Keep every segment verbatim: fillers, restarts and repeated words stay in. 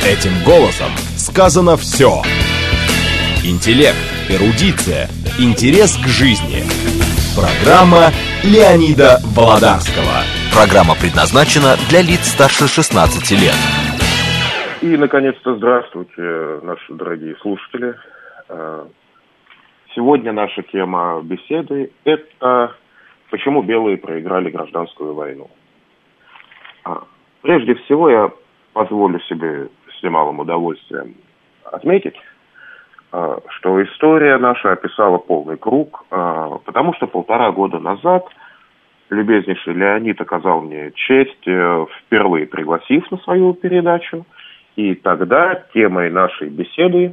Этим голосом сказано все. Интеллект, эрудиция, интерес к жизни. Программа Леонида Володарского. Программа предназначена для лиц старше шестнадцати лет. И, наконец-то, здравствуйте, наши дорогие слушатели. Сегодня наша тема беседы – это «Почему белые проиграли гражданскую войну?». Прежде всего, я позволю себе с немалым удовольствием отметить, что история наша описала полный круг, потому что полтора года назад любезнейший Леонид оказал мне честь, впервые пригласив на свою передачу, и тогда темой нашей беседы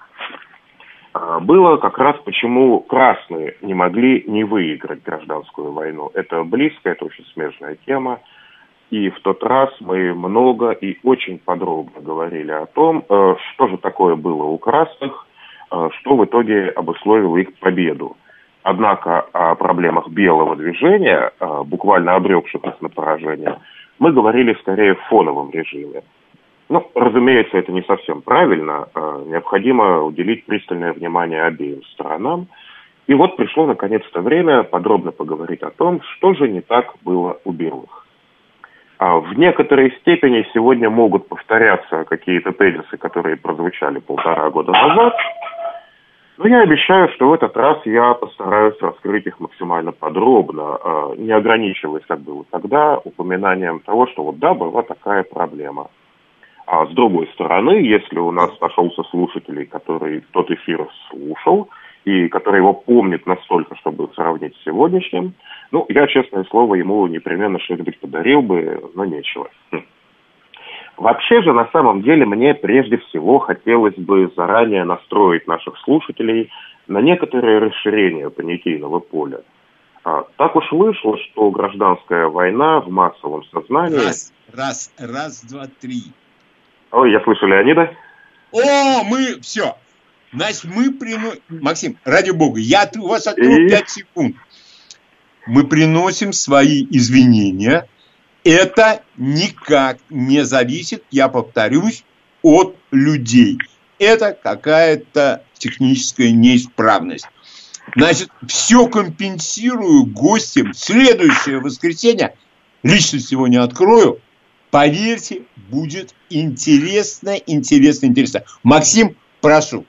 было как раз почему красные не могли не выиграть гражданскую войну. Это близкая, это очень смежная тема. И в тот раз мы много и очень подробно говорили о том, что же такое было у красных, что в итоге обусловило их победу. Однако о проблемах белого движения, буквально обрекших их на поражение, мы говорили скорее в фоновом режиме. Ну, разумеется, это не совсем правильно. Необходимо уделить пристальное внимание обеим сторонам. И вот пришло наконец-то время подробно поговорить о том, что же не так было у белых. В некоторой степени сегодня могут повторяться какие-то тезисы, которые прозвучали полтора года назад. Но я обещаю, что в этот раз я постараюсь раскрыть их максимально подробно, не ограничиваясь, как было тогда, упоминанием того, что вот да, была такая проблема. А с другой стороны, если у нас нашелся слушатель, который тот эфир слушал, и который его помнит настолько, чтобы сравнить с сегодняшним, ну, я, честное слово, ему непременно что-нибудь подарил бы, но нечего. Хм. Вообще же, на самом деле, мне прежде всего хотелось бы заранее настроить наших слушателей на некоторое расширение понятийного поля. А, так уж вышло, что гражданская война в массовом сознании... Раз, раз, раз, два, три. Ой, я слышу Леонида. О, мы, все. Значит, мы приносим... Максим, ради бога, я у вас открою пять секунд. Мы приносим свои извинения. Это никак не зависит, я повторюсь, от людей. Это какая-то техническая неисправность. Значит, все компенсирую гостям. Следующее воскресенье, лично сегодня открою, поверьте, будет интересно, интересно, интересно. Максим, прошу.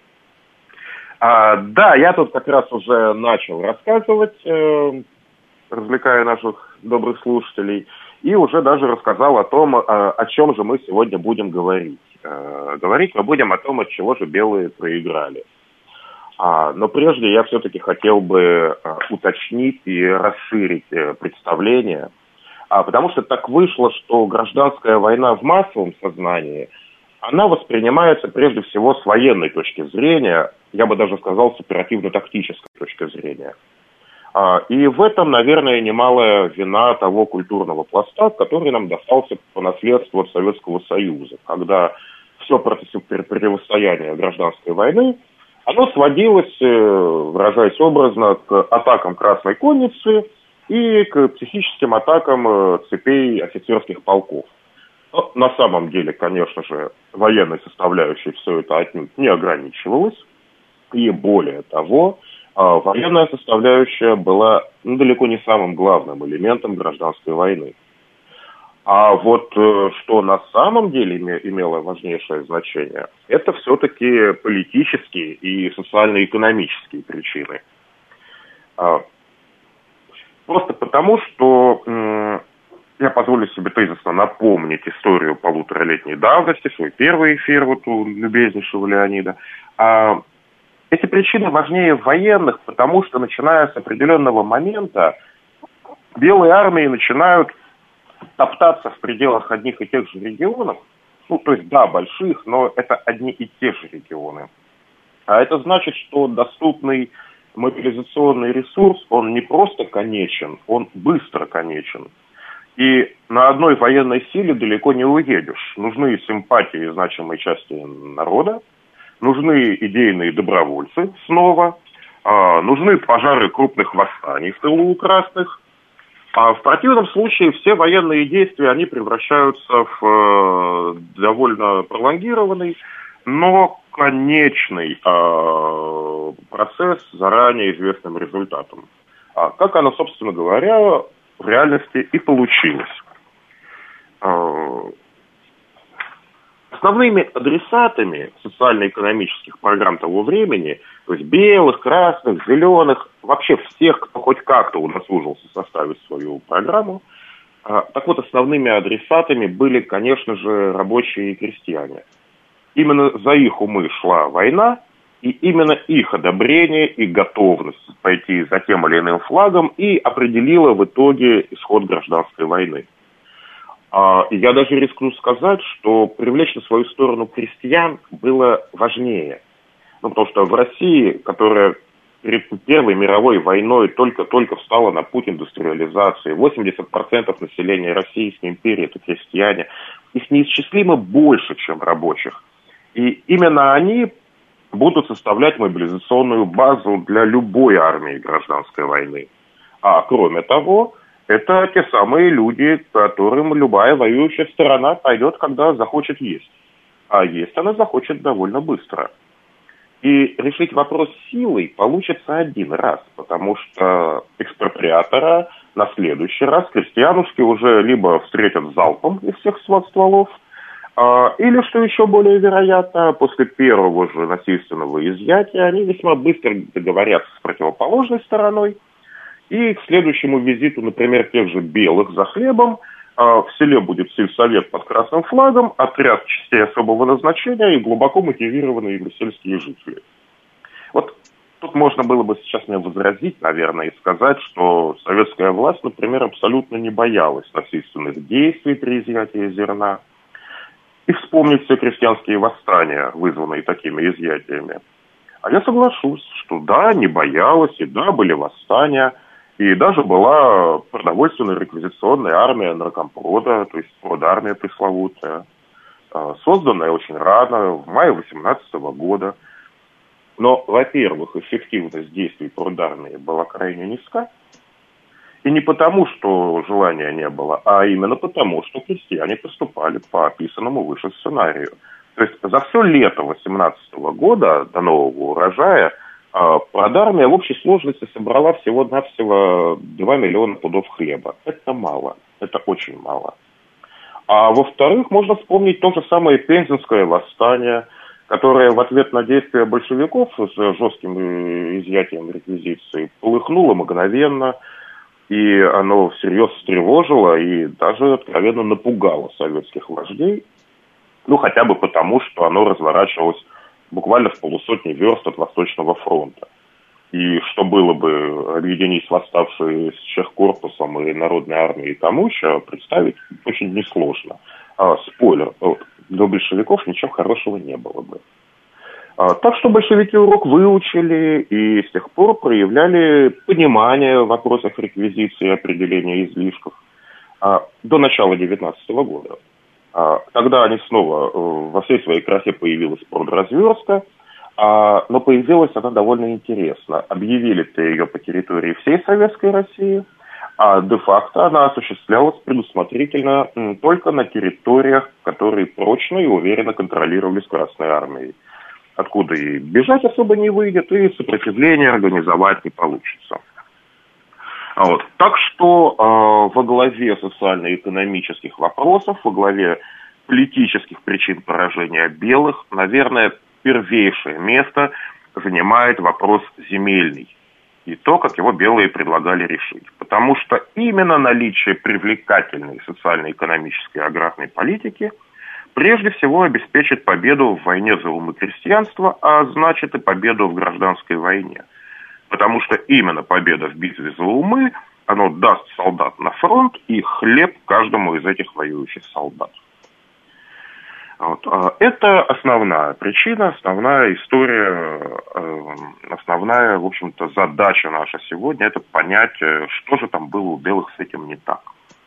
А, да, я тут как раз уже начал рассказывать, э, развлекая наших добрых слушателей, и уже даже рассказал о том, о, о чем же мы сегодня будем говорить. Э, говорить мы будем о том, от чего же белые проиграли. А, но прежде я все-таки хотел бы а, уточнить и расширить э, представление, а, потому что так вышло, что гражданская война в массовом сознании, она воспринимается прежде всего с военной точки зрения, я бы даже сказал, с оперативно-тактической точки зрения. И в этом, наверное, немалая вина того культурного пласта, который нам достался по наследству от Советского Союза, когда все противостояние гражданской войны, оно сводилось, выражаясь образно, к атакам Красной Конницы и к психическим атакам цепей офицерских полков. Но на самом деле, конечно же, военной составляющей все это отнюдь не ограничивалось. И более того, военная составляющая была ну, далеко не самым главным элементом гражданской войны. А вот что на самом деле имело важнейшее значение, это все-таки политические и социально-экономические причины. Просто потому, что я позволю себе тезисно напомнить историю полуторалетней давности, свой первый эфир вот у любезнейшего Леонида. Эти причины важнее военных, потому что, начиная с определенного момента, белые армии начинают топтаться в пределах одних и тех же регионов. Ну, то есть, да, больших, но это одни и те же регионы. А это значит, что доступный мобилизационный ресурс, он не просто конечен, он быстро конечен. И на одной военной силе далеко не уедешь. Нужны симпатии значимой части народа, нужны идейные добровольцы снова, а, нужны пожары крупных восстаний в тылу у красных. А в противном случае все военные действия, они превращаются в э, довольно пролонгированный, но конечный э, процесс с заранее известным результатом. А как оно, собственно говоря, в реальности и получилось. Э, основными адресатами социально-экономических программ того времени, то есть белых, красных, зеленых, вообще всех, кто хоть как-то удосужился составить свою программу, э, так вот, основными адресатами были, конечно же, рабочие и крестьяне. Именно за их умы шла война, и именно их одобрение и готовность пойти за тем или иным флагом и определила в итоге исход гражданской войны. Я даже рискну сказать, что привлечь на свою сторону крестьян было важнее. Ну, потому что в России, которая перед Первой мировой войной только-только встала на путь индустриализации, восемьдесят процентов населения Российской империи – это крестьяне, их неисчислимо больше, чем рабочих. И именно они будут составлять мобилизационную базу для любой армии гражданской войны. А кроме того, это те самые люди, которым любая воюющая сторона пойдет, когда захочет есть. А есть она захочет довольно быстро. И решить вопрос силой получится один раз, потому что экспроприатора на следующий раз крестьянушки уже либо встретят залпом из всех стволов, или, что еще более вероятно, после первого же насильственного изъятия они весьма быстро договорятся с противоположной стороной, и к следующему визиту, например, тех же белых за хлебом, в селе будет сельсовет под красным флагом, отряд частей особого назначения и глубоко мотивированные сельские жители. Вот тут можно было бы сейчас мне возразить, наверное, и сказать, что советская власть, например, абсолютно не боялась насильственных действий при изъятии зерна, и вспомнить все крестьянские восстания, вызванные такими изъятиями. А я соглашусь, что да, не боялась, и да, были восстания, и даже была продовольственная реквизиционная армия наркомпрода, то есть продармия пресловутая, созданная очень рано, в мае восемнадцатого года. Но, во-первых, эффективность действий продармии была крайне низка. И не потому, что желания не было, а именно потому, что крестьяне поступали по описанному выше сценарию. То есть за все лето восемнадцатого года до нового урожая продармия в общей сложности собрала всего-навсего два миллиона пудов хлеба. Это мало, это очень мало. А во-вторых, можно вспомнить то же самое Пензенское восстание, которое в ответ на действия большевиков с жестким изъятием реквизиции полыхнуло мгновенно, и оно всерьез встревожило и даже откровенно напугало советских вождей, ну хотя бы потому, что оно разворачивалось буквально в полусотни верст от Восточного фронта. И что было бы, объединить восставшие с Чехкорпусом и Народной армией Тамуща, представить очень несложно. А, спойлер, для большевиков ничего хорошего не было бы. А, так что большевики урок выучили и с тех пор проявляли понимание в вопросах реквизиции и определения излишков а, до начала девятнадцатого года. А, тогда они снова во всей своей красе появилась продразверстка, а, но появилась она довольно интересно. Объявили-то ее по территории всей Советской России, а де-факто она осуществлялась предусмотрительно м, только на территориях, которые прочно и уверенно контролировались Красной армией, откуда и бежать особо не выйдет, и сопротивление организовать не получится. Вот. Так что э, во главе социально-экономических вопросов, во главе политических причин поражения белых, наверное, первейшее место занимает вопрос земельный. И то, как его белые предлагали решить. Потому что именно наличие привлекательной социально-экономической аграрной политики прежде всего обеспечит победу в войне за умы крестьянства, а значит и победу в гражданской войне. Потому что именно победа в битве за умы, оно даст солдат на фронт и хлеб каждому из этих воюющих солдат. Вот. Это основная причина, основная история, основная, в общем-то, задача наша сегодня, это понять, что же там было у белых с этим не так.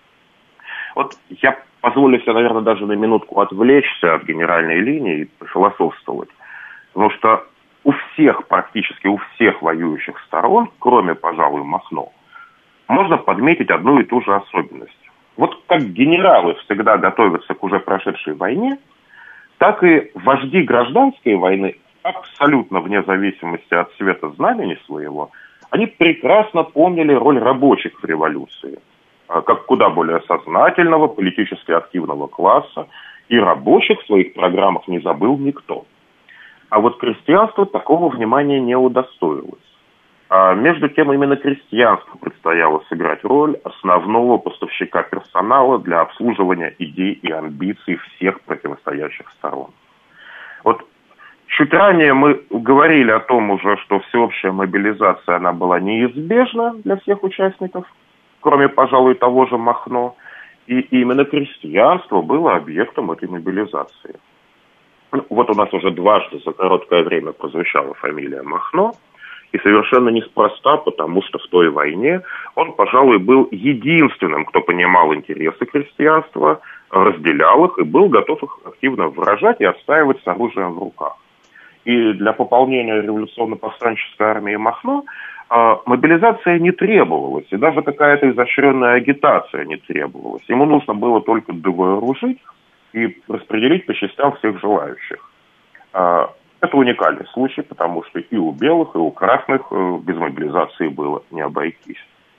Вот я позволю себе, наверное, даже на минутку отвлечься от генеральной линии и пофилософствовать. Потому что у всех, практически у всех воюющих сторон, кроме, пожалуй, Махно, можно подметить одну и ту же особенность. Вот как генералы всегда готовятся к уже прошедшей войне, так и вожди гражданской войны, абсолютно вне зависимости от цвета знамени своего, они прекрасно помнили роль рабочих в революции, как куда более сознательного, политически активного класса, и рабочих в своих программах не забыл никто. А вот крестьянство такого внимания не удостоилось. А между тем именно крестьянству предстояло сыграть роль основного поставщика персонала для обслуживания идей и амбиций всех противостоящих сторон. Вот чуть ранее мы говорили о том уже, что всеобщая мобилизация, она была неизбежна для всех участников, кроме, пожалуй, того же Махно, и именно крестьянство было объектом этой мобилизации. Вот у нас уже дважды за короткое время прозвучала фамилия Махно, и совершенно неспроста, потому что в той войне он, пожалуй, был единственным, кто понимал интересы крестьянства, разделял их и был готов их активно выражать и отстаивать с оружием в руках. И для пополнения революционно-повстанческой армии Махно э, мобилизация не требовалась, и даже какая-то изощренная агитация не требовалась. Ему нужно было только довооружить и распределить по частям всех желающих. Э, Это уникальный случай, потому что и у белых, и у красных без мобилизации было не обойтись.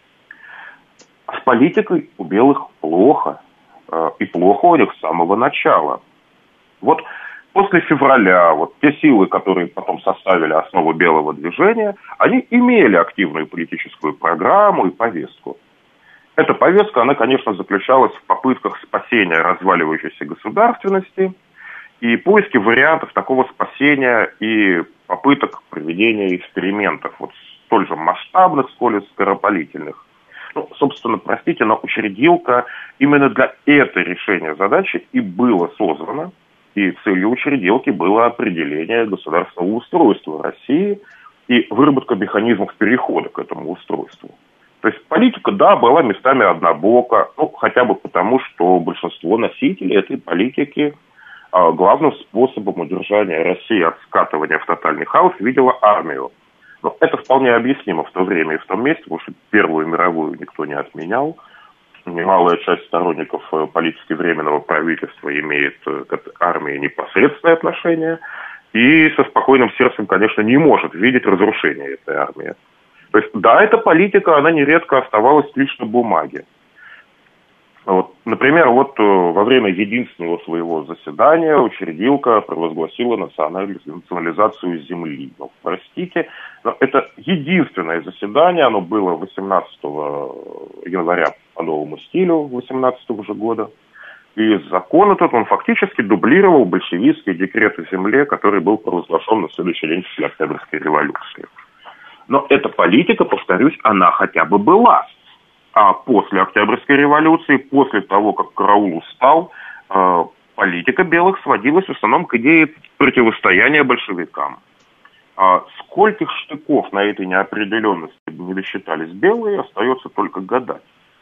С политикой у белых плохо. И плохо у них с самого начала. Вот после февраля, вот те силы, которые потом составили основу белого движения, они имели активную политическую программу и повестку. Эта повестка, она, конечно, заключалась в попытках спасения разваливающейся государственности и поиски вариантов такого спасения и попыток проведения экспериментов, вот столь же масштабных, сколь и скоропалительных. Ну, собственно, простите, но учредилка именно для этой решения задачи и была создана, и целью учредилки было определение государственного устройства России и выработка механизмов перехода к этому устройству. То есть политика, да, была местами однобока, ну, хотя бы потому, что большинство носителей этой политики главным способом удержания России от скатывания в тотальный хаос видела армию. Но это вполне объяснимо в то время и в том месте, потому что Первую мировую никто не отменял. Немалая часть сторонников политики Временного правительства имеет к армии непосредственное отношение и со спокойным сердцем, конечно, не может видеть разрушение этой армии. То есть, да, эта политика, она нередко оставалась лишь на бумаге. Вот, например, вот во время единственного своего заседания учредилка провозгласила национализацию земли. Ну, простите, но это единственное заседание, оно было восемнадцатого января по новому стилю восемнадцатого же года. И закон этот, он фактически дублировал большевистский декрет о земле, который был провозглашен на следующий день после Октябрьской революции. Но эта политика, повторюсь, она хотя бы была. А после Октябрьской революции, после того, как караул устал, э, политика белых сводилась в основном к идее противостояния большевикам. А скольких штыков на этой неопределенности не досчитались белые, остается только гадать.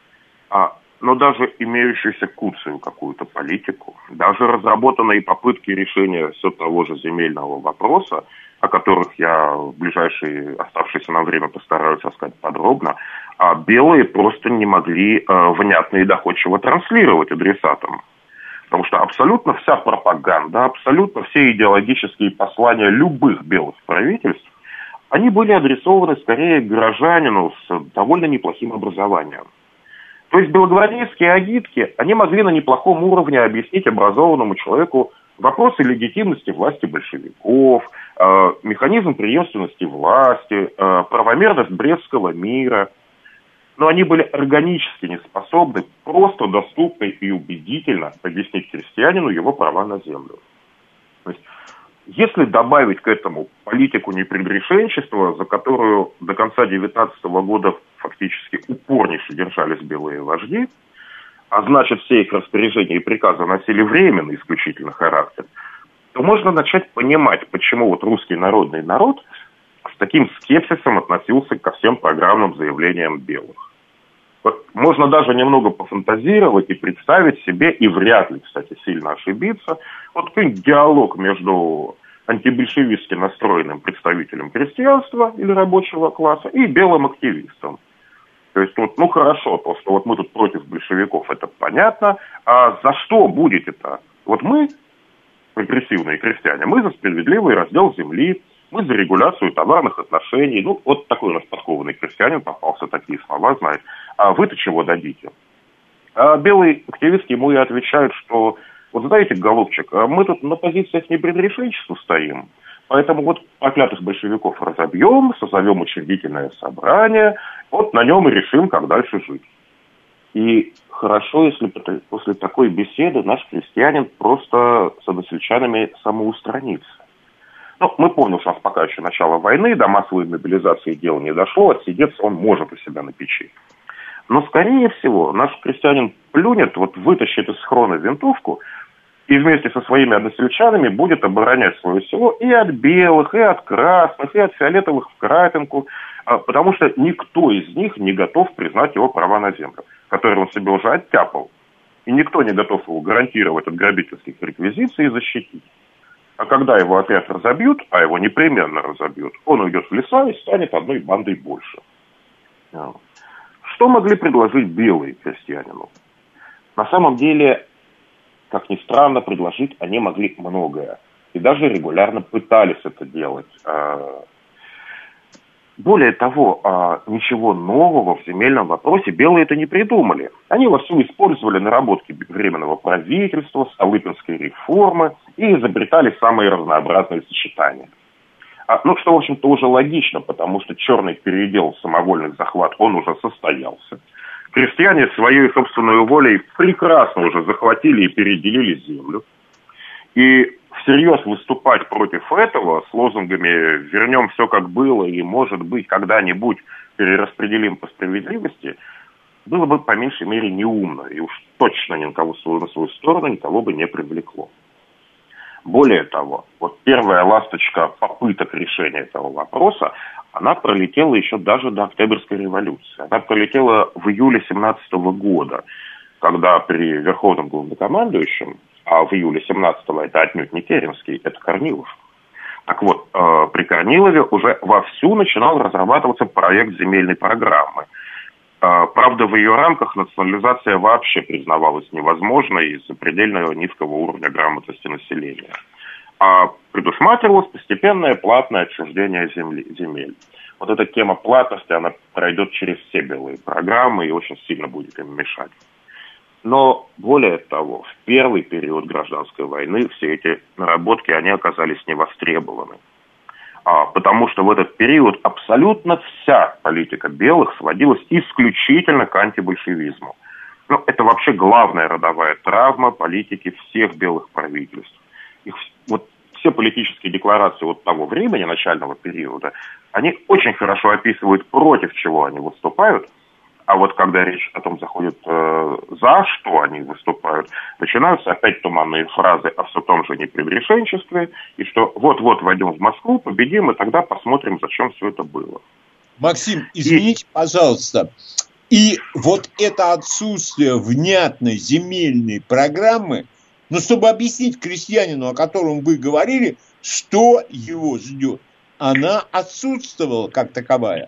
А, но даже имеющуюся куцую какую-то политику, даже разработанные попытки решения все того же земельного вопроса, о которых я в ближайшее оставшееся нам время постараюсь рассказать подробно, а белые просто не могли э, внятно и доходчиво транслировать адресатам. Потому что абсолютно вся пропаганда, абсолютно все идеологические послания любых белых правительств, они были адресованы скорее гражданину с довольно неплохим образованием. То есть белогвардейские агитки, они могли на неплохом уровне объяснить образованному человеку вопросы легитимности власти большевиков, э, механизм преемственности власти, э, правомерность Брестского мира. Но они были органически не способны просто доступно и убедительно объяснить крестьянину его права на землю. То есть, если добавить к этому политику непредрешенчества, за которую до конца девятнадцатого года фактически упорнейше держались белые вожди, а значит все их распоряжения и приказы носили временный исключительно характер, то можно начать понимать, почему вот русский народный народ с таким скепсисом относился ко всем программным заявлениям белых. Вот можно даже немного пофантазировать и представить себе, и вряд ли, кстати, сильно ошибиться, вот какой-нибудь диалог между антибольшевистски настроенным представителем крестьянства или рабочего класса и белым активистом. То есть, вот, ну хорошо, то, что вот мы тут против большевиков, это понятно. А за что будет это? Вот мы, прогрессивные крестьяне, мы за справедливый раздел земли, мы за регуляцию товарных отношений. Ну, вот такой у нас подкованный крестьянин попался, такие слова знает. А вы-то чего дадите? А белые активистки ему и отвечают, что, вот знаете, голубчик, мы тут на позициях непредрешенчества стоим, поэтому вот проклятых большевиков разобьем, созовем учредительное собрание, вот на нем и решим, как дальше жить. И хорошо, если после такой беседы наш крестьянин просто с односельчанами самоустранится. Ну, мы помним, что у нас пока еще начало войны, до массовой мобилизации дело не дошло, отсидеться он может у себя на печи. Но, скорее всего, наш крестьянин плюнет, вот вытащит из схрона винтовку и вместе со своими односельчанами будет оборонять свое село и от белых, и от красных, и от фиолетовых в крапинку, потому что никто из них не готов признать его права на землю, которые он себе уже оттяпал. И никто не готов его гарантировать от грабительских реквизиций и защитить. А когда его отряд разобьют, а его непременно разобьют, он уйдет в леса и станет одной бандой больше. Что могли предложить белые крестьянину? На самом деле, как ни странно, предложить они могли многое. И даже регулярно пытались это делать. Более того, ничего нового в земельном вопросе белые это не придумали. Они вовсю использовали наработки Временного правительства, Столыпинской реформы и изобретали самые разнообразные сочетания. Ну, что, в общем-то, уже логично, потому что черный передел, самовольный захват, он уже состоялся. Крестьяне своей собственной волей прекрасно уже захватили и переделили землю. И всерьез выступать против этого с лозунгами «вернем все как было» и, может быть, когда-нибудь перераспределим по справедливости, было бы, по меньшей мере, неумно. И уж точно ни на кого на свою сторону никого бы не привлекло. Более того, вот первая ласточка попыток решения этого вопроса, она пролетела еще даже до Октябрьской революции. Она пролетела в июле семнадцатого года, когда при Верховном главнокомандующем, а в июле семнадцатого это отнюдь не Керенский, это Корнилов. Так вот, э, при Корнилове уже вовсю начинал разрабатываться проект земельной программы. Э, правда, в ее рамках национализация вообще признавалась невозможной из-за предельно низкого уровня грамотности населения. А предусматривалось постепенное платное отчуждение земли, земель. Вот эта тема платности, она пройдет через все белые программы и очень сильно будет им мешать. Но более того, в первый период гражданской войны все эти наработки, они оказались невостребованы. А, потому что в этот период абсолютно вся политика белых сводилась исключительно к антибольшевизму. Ну, это вообще главная родовая травма политики всех белых правительств. Их, вот все политические декларации вот того времени, начального периода, они очень хорошо описывают, против чего они выступают. А вот когда речь о том заходит, э, за что они выступают, начинаются опять туманные фразы о все том же непредрешенчестве, и что вот-вот войдем в Москву, победим, и тогда посмотрим, зачем все это было. Максим, извините, и... пожалуйста, и вот это отсутствие внятной земельной программы, ну, чтобы объяснить крестьянину, о котором вы говорили, что его ждет, она отсутствовала как таковая.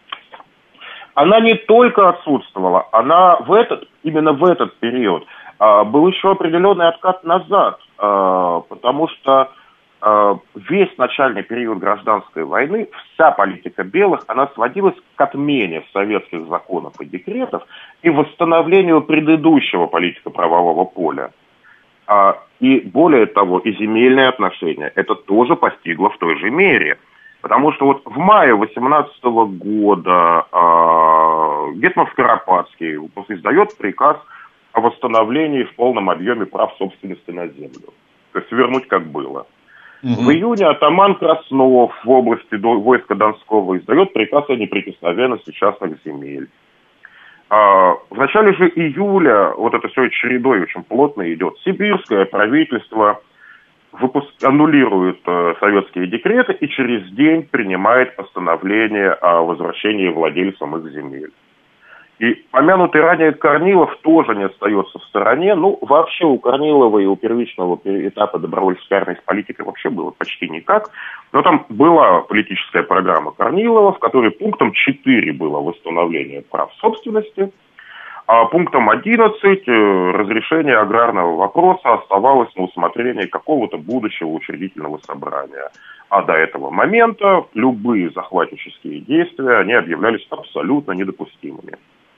Она не только отсутствовала, она в этот, именно в этот период э, был еще определенный откат назад, э, потому что э, весь начальный период гражданской войны, вся политика белых, она сводилась к отмене советских законов и декретов и восстановлению предыдущего политико-правового поля. Э, и более того, и земельные отношения это тоже постигло в той же мере. Потому что вот в мае восемнадцатого года э, гетман Скоропадский издает приказ о восстановлении в полном объеме прав собственности на землю. То есть вернуть как было. Угу. В июне атаман Краснов в области войска Донского издает приказ о неприкосновенности частных земель. А, в начале же июля, вот это все чередой очень плотно идет, сибирское правительство выпуск... аннулирует э, советские декреты и через день принимает постановление о возвращении владельцам их земель. И помянутый ранее Корнилов тоже не остается в стороне. Ну, вообще у Корнилова и у первичного этапа добровольческой армии с политикой вообще было почти никак. Но там была политическая программа Корнилова, в которой пунктом четыре было восстановление прав собственности, а пунктом одиннадцать разрешение аграрного вопроса оставалось на усмотрение какого-то будущего учредительного собрания. А до этого момента любые захватнические действия, они объявлялись абсолютно недопустимыми.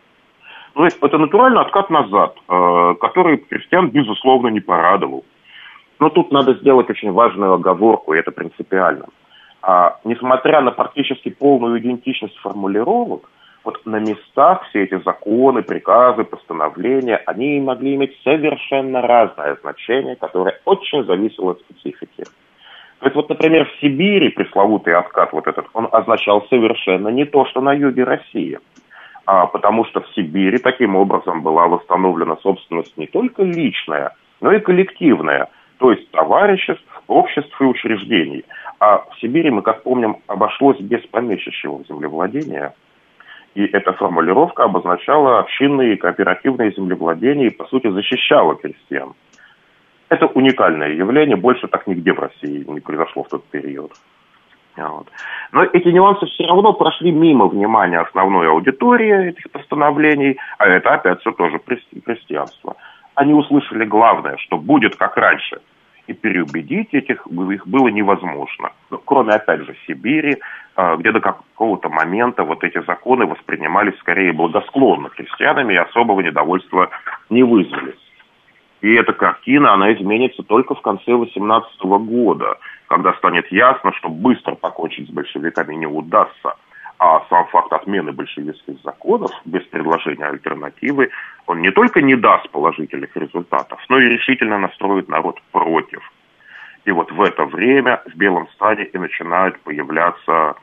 То есть это натурально откат назад, э, который крестьян, безусловно, не порадовал. Но тут надо сделать очень важную оговорку, и это принципиально. А, несмотря на практически полную идентичность формулировок, вот на местах все эти законы, приказы, постановления, они могли иметь совершенно разное значение, которое очень зависело от специфики. То есть вот, например, в Сибири пресловутый откат вот этот, он означал совершенно не то, что на юге России. А, потому что в Сибири таким образом была восстановлена собственность не только личная, но и коллективная, то есть товариществ, обществ и учреждений. А в Сибири, мы, как помним, обошлось без помещичьего землевладения. И эта формулировка обозначала общинные и кооперативные землевладения и, по сути, защищала крестьян. Это уникальное явление, больше так нигде в России не произошло в тот период. Вот. Но эти нюансы все равно прошли мимо внимания основной аудитории этих постановлений, а это опять все тоже крестьянство. Они услышали главное, что будет как раньше, и переубедить этих их было невозможно. Ну, кроме, опять же, Сибири, где до какого-то момента вот эти законы воспринимались скорее благосклонно крестьянами и особого недовольства не вызвали. И эта картина, она изменится только в конце восемнадцатого года, когда станет ясно, что быстро покончить с большевиками не удастся, а сам факт отмены большевистских законов без предложения альтернативы, он не только не даст положительных результатов, но и решительно настроит народ против. И вот в это время в Белом стане и начинают появляться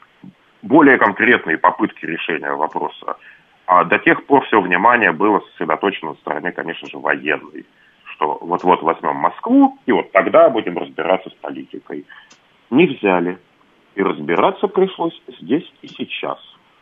более конкретные попытки решения вопроса. А до тех пор все внимание было сосредоточено на стороне, конечно же, военной. Что вот-вот возьмем Москву, и вот тогда будем разбираться с политикой. Не взяли. И разбираться пришлось здесь и сейчас.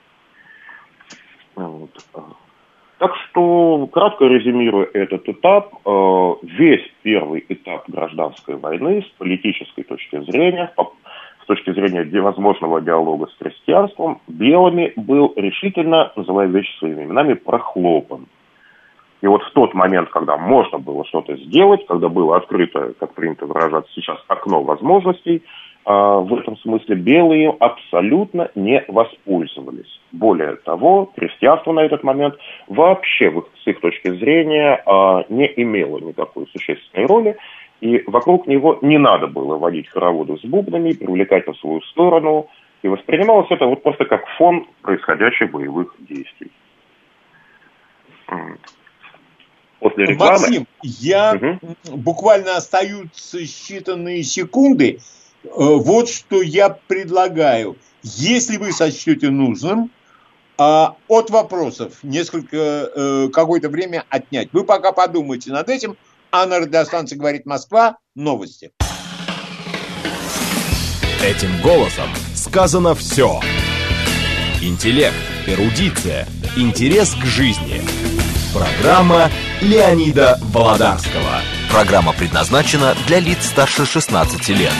Вот. Так что, кратко резюмируя этот этап, весь первый этап гражданской войны с политической точки зрения, с точки зрения возможного диалога с крестьянством, белыми был решительно, называя вещи своими именами, прохлопан. И вот в тот момент, когда можно было что-то сделать, когда было открыто, как принято выражаться сейчас, окно возможностей, в этом смысле белые абсолютно не воспользовались. Более того, крестьянство на этот момент вообще, с их точки зрения, не имело никакой существенной роли, и вокруг него не надо было водить хороводы с бубнами, привлекать на свою сторону, и воспринималось это вот просто как фон происходящих боевых действий. После рекламы... Максим, я угу. буквально остаются считанные секунды. Вот что я предлагаю. Если вы сочтете нужным, от вопросов несколько, какое-то время отнять. Вы пока подумайте над этим. А на радиостанции «Говорит Москва» новости. Этим голосом сказано все. Интеллект, эрудиция, интерес к жизни. Программа Леонида Володарского. Программа предназначена для лиц старше шестнадцати лет.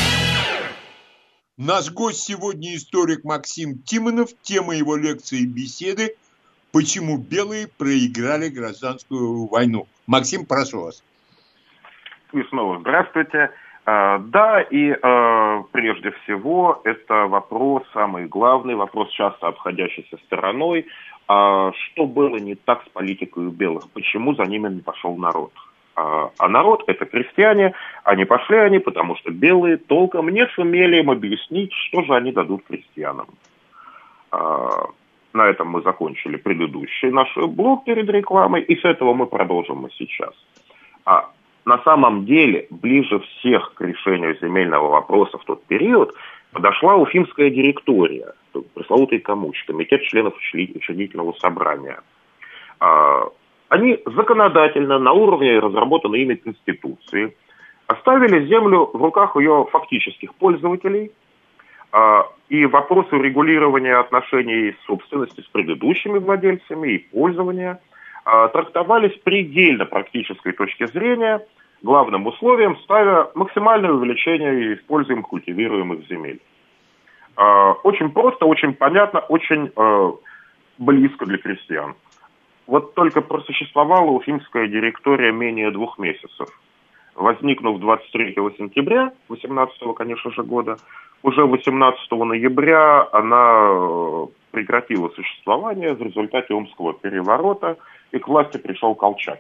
Наш гость сегодня историк Максим Тимонов. Тема его лекции и беседы «Почему белые проиграли гражданскую войну». Максим, прошу вас. И снова здравствуйте. А, да, и а, прежде всего это вопрос, самый главный, вопрос, часто обходящийся стороной. А, что было не так с политикой у белых? Почему за ними не пошел народ? А, а народ – это крестьяне, а не пошли они, потому что белые толком не сумели им объяснить, что же они дадут крестьянам. А, на этом мы закончили предыдущий наш блок перед рекламой, и с этого мы продолжим и сейчас. А на самом деле, ближе всех к решению земельного вопроса в тот период подошла Уфимская директория, пресловутый Комуч, комитет членов учредительного собрания. Они законодательно на уровне разработанной ими Конституции оставили землю в руках ее фактических пользователей, И вопросы урегулирования отношений собственности с предыдущими владельцами и пользования трактовались с предельно практической точки зрения, главным условием ставя максимальное увеличение используемых культивируемых земель. Очень просто, очень понятно, очень близко для крестьян. Вот только просуществовала уфимская директория менее двух месяцев. Возникнув двадцать третьего сентября восемнадцатого, конечно же, года, уже восемнадцатого ноября она прекратила существование в результате Омского переворота, и к власти пришел Колчак.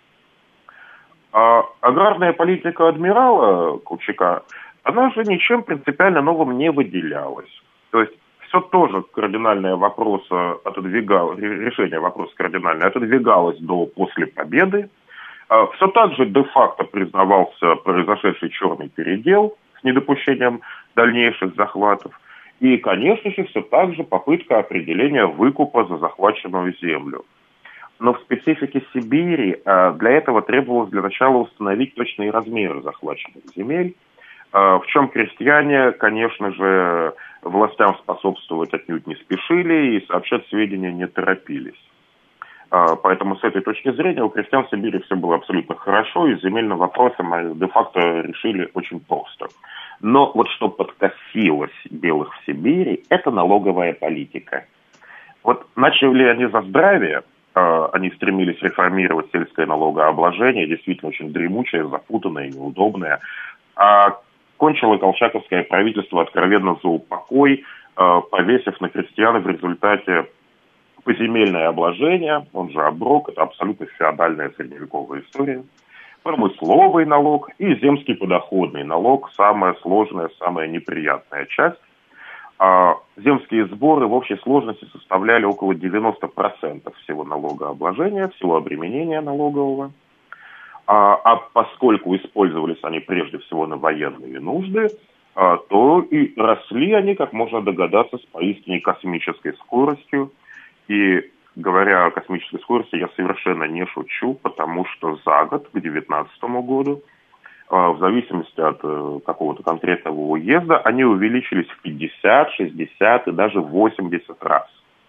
А аграрная политика адмирала Колчака, она же ничем принципиально новым не выделялась. То есть все тоже кардинальное вопросы отодвигалось, решение вопроса кардинальное отодвигалось до после победы. Все так же де-факто признавался произошедший черный передел с недопущением дальнейших захватов. И, конечно же, все так же попытка определения выкупа за захваченную землю. Но в специфике Сибири для этого требовалось для начала установить точные размеры захваченных земель, в чем крестьяне, конечно же, властям способствовать отнюдь не спешили и сообщать сведения не торопились. Поэтому с этой точки зрения у крестьян в Сибири все было абсолютно хорошо, и земельным вопросом де-факто решили очень просто. Но вот что подкосилось белых в Сибири, это налоговая политика. Вот начали они за здравие, они стремились реформировать сельское налогообложение, действительно очень дремучее, запутанное, неудобное. А кончило колчаковское правительство откровенно за упокой, повесив на крестьян в результате поземельное обложение, он же оброк, это абсолютно феодальная средневековая история, промысловый налог и земский подоходный налог, самая сложная, самая неприятная часть. А земские сборы в общей сложности составляли около девяносто процентов всего налогообложения, всего обременения налогового. А, а поскольку использовались они прежде всего на военные нужды, а, то и росли они, как можно догадаться, с поистине космической скоростью. И говоря о космической скорости, я совершенно не шучу, потому что за год, к девятнадцатому году, в зависимости от какого-то конкретного уезда, они увеличились в пятьдесят, шестьдесят и даже восемьдесят раз.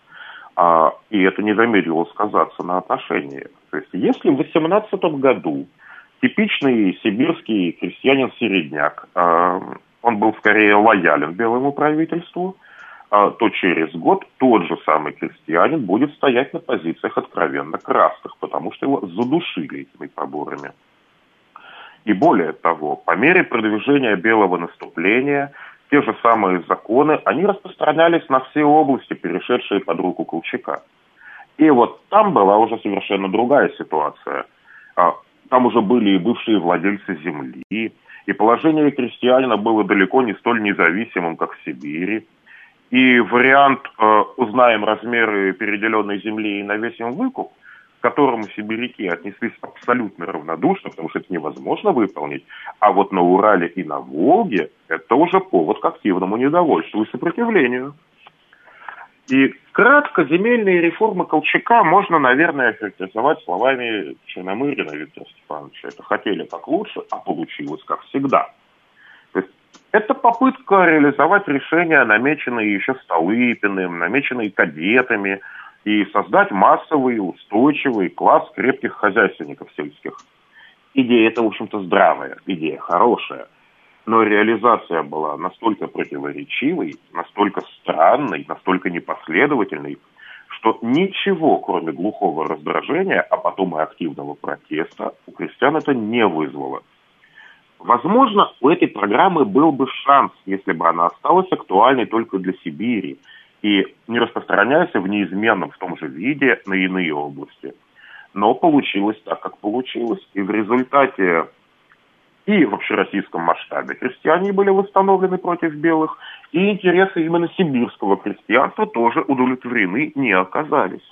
И это не замедлило сказаться на отношениях. То есть, если в восемнадцатом году типичный сибирский крестьянин-середняк, он был скорее лоялен белому правительству, то через год тот же самый крестьянин будет стоять на позициях откровенно красных, потому что его задушили этими поборами. И более того, по мере продвижения белого наступления, те же самые законы, они распространялись на все области, перешедшие под руку Колчака. И вот там была уже совершенно другая ситуация. Там уже были и бывшие владельцы земли, и положение крестьянина было далеко не столь независимым, как в Сибири. И вариант э, «узнаем размеры переделенной земли и навесим выкуп», к которому сибиряки отнеслись абсолютно равнодушно, потому что это невозможно выполнить, а вот на Урале и на Волге это уже повод к активному недовольству и сопротивлению. И кратко земельные реформы Колчака можно, наверное, охарактеризовать словами Черномырдина Виктора Степановича. Это хотели как лучше, а получилось как всегда. То есть это попытка реализовать решения, намеченные еще Столыпиным, намеченные кадетами, и создать массовый, устойчивый класс крепких хозяйственников сельских. Идея эта, в общем-то, здравая, идея хорошая, но реализация была настолько противоречивой, настолько странной, настолько непоследовательной, что ничего, кроме глухого раздражения, а потом и активного протеста, у крестьян это не вызвало. Возможно, у этой программы был бы шанс, если бы она осталась актуальной только для Сибири и не распространяясь в неизменном в том же виде на иные области. Но получилось так, как получилось. И в результате и в общероссийском масштабе крестьяне были восстановлены против белых, и интересы именно сибирского крестьянства тоже удовлетворены не оказались.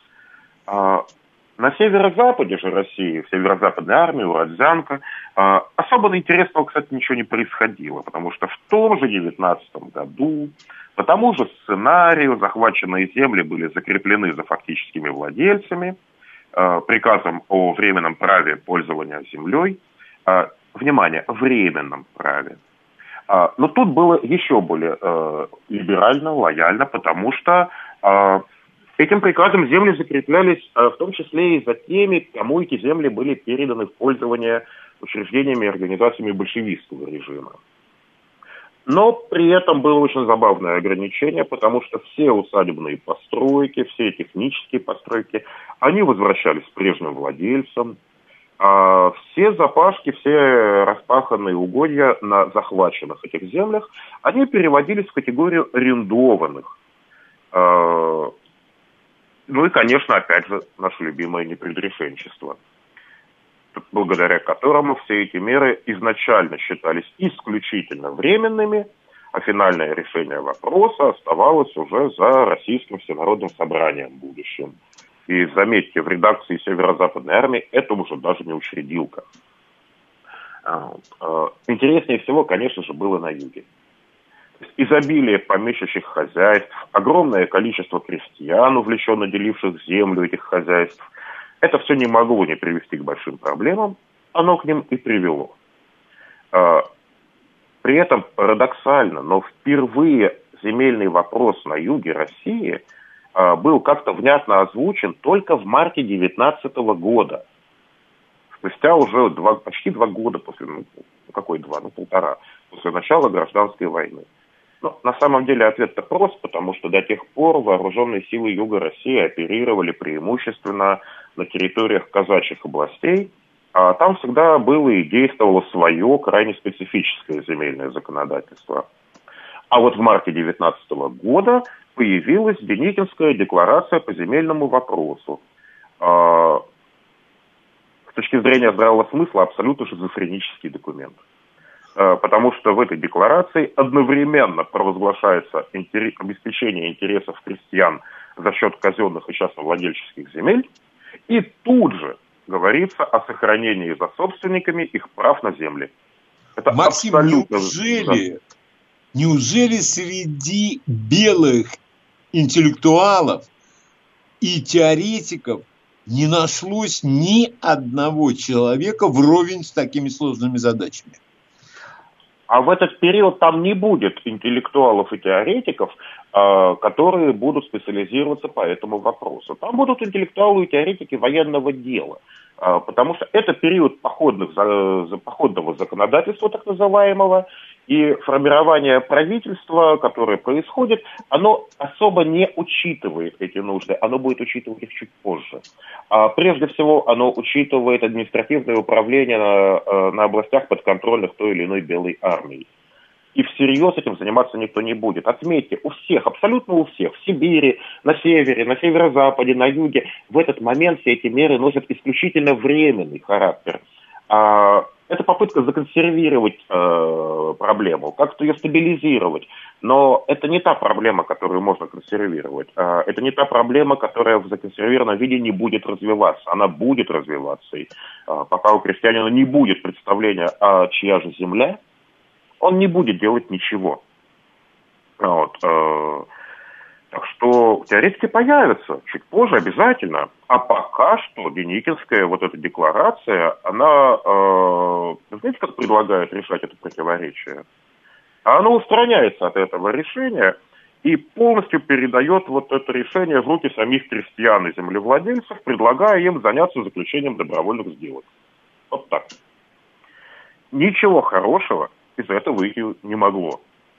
А на северо-западе же России, в северо-западной армии, у Родзянко, а, особо интересного, кстати, ничего не происходило, потому что в том же девятнадцатом году по тому же сценарию захваченные земли были закреплены за фактическими владельцами, а, приказом о временном праве пользования землей. А, внимание, временном праве. Но тут было еще более либерально, лояльно, потому что этим приказом земли закреплялись в том числе и за теми, кому эти земли были переданы в пользование учреждениями и организациями большевистского режима. Но при этом было очень забавное ограничение, потому что все усадебные постройки, все технические постройки, они возвращались прежним владельцам. А все запашки, все распаханные угодья на захваченных этих землях, они переводились в категорию арендованных. Ну и, конечно, опять же, наше любимое непредрешенчество, благодаря которому все эти меры изначально считались исключительно временными, а финальное решение вопроса оставалось уже за Российским всенародным собранием в будущем. И заметьте, в редакции Северо-Западной армии это уже даже не учредилка. Интереснее всего, конечно же, было на юге. Изобилие помещичьих хозяйств, огромное количество крестьян, увлеченно деливших землю этих хозяйств, это все не могло не привести к большим проблемам, оно к ним и привело. При этом парадоксально, но впервые земельный вопрос на юге России был как-то внятно озвучен только в марте девятнадцатого года. Спустя уже два, почти два года после, ну какой два, ну полтора, после начала гражданской войны. Но на самом деле ответ-то прост, потому что до тех пор вооруженные силы Юга России оперировали преимущественно на территориях казачьих областей, а там всегда было и действовало свое крайне специфическое земельное законодательство. А вот в марте девятнадцатого года появилась Деникинская декларация по земельному вопросу. С точки зрения здравого смысла абсолютно шизофренический документ. Потому что в этой декларации одновременно провозглашается интерес, обеспечение интересов крестьян за счет казенных и частновладельческих земель, и тут же говорится о сохранении за собственниками их прав на земли. Это Максим, абсолютно... неужели, да. неужели среди белых интеллектуалов и теоретиков не нашлось ни одного человека вровень с такими сложными задачами? А в этот период там не будет интеллектуалов и теоретиков, э, которые будут специализироваться по этому вопросу. Там будут интеллектуалы и теоретики военного дела. Э, потому что это период походных, за, за, походного законодательства, так называемого, и формирование правительства, которое происходит, оно особо не учитывает эти нужды, оно будет учитывать их чуть позже. А прежде всего, оно учитывает административное управление на, на областях подконтрольных той или иной белой армии. И всерьез этим заниматься никто не будет. Отметьте, у всех, абсолютно у всех, в Сибири, на севере, на северо-западе, на юге, в этот момент все эти меры носят исключительно временный характер. А, это попытка законсервировать э, проблему, как-то ее стабилизировать. Но это не та проблема, которую можно консервировать. А, это не та проблема, которая в законсервированном виде не будет развиваться. Она будет развиваться. И, а, пока у крестьянина не будет представления, а чья же земля, он не будет делать ничего. Вот, э, так что теоретики появятся чуть позже обязательно. А пока что Деникинская вот эта декларация, она, э, знаете, как предлагает решать это противоречие? Она устраняется от этого решения и полностью передает вот это решение в руки самих крестьян и землевладельцев, предлагая им заняться заключением добровольных сделок. Вот так. Ничего хорошего из этого выйти не могло.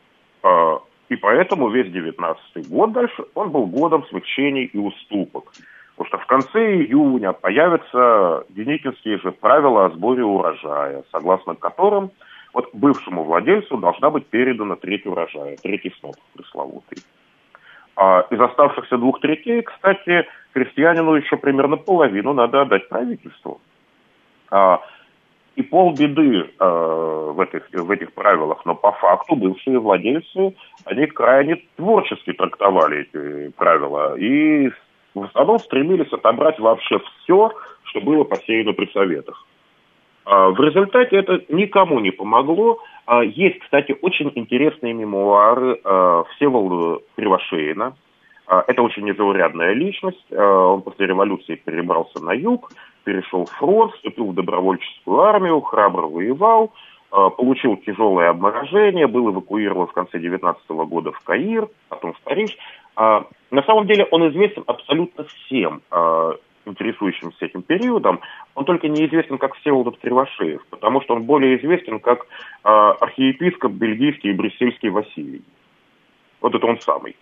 И поэтому весь девятнадцатый год дальше, он был годом смягчений и уступок. Потому что в конце июня появятся деникинские же правила о сборе урожая, согласно которым вот бывшему владельцу должна быть передана треть урожая, третий сноп пресловутый. А из оставшихся двух третей, кстати, крестьянину еще примерно половину надо отдать правительству. А, и полбеды э, в, этих, в этих правилах, но по факту бывшие владельцы, они крайне творчески трактовали эти правила и в основном стремились отобрать вообще все, что было посеяно при советах. А, в результате это никому не помогло. А, есть, кстати, очень интересные мемуары а, Всеволода Кривошеина. А, это очень незаурядная личность. А, он после революции перебрался на юг, перешел в фронт, вступил в добровольческую армию, храбро воевал, получил тяжелое обморожение, был эвакуирован в конце девятнадцатого года в Каир, потом в Париж. На самом деле он известен абсолютно всем интересующимся этим периодом, он только неизвестен как Всеволод Кривошеев, потому что он более известен как архиепископ бельгийский и брюссельский Василий. Вот это он самый.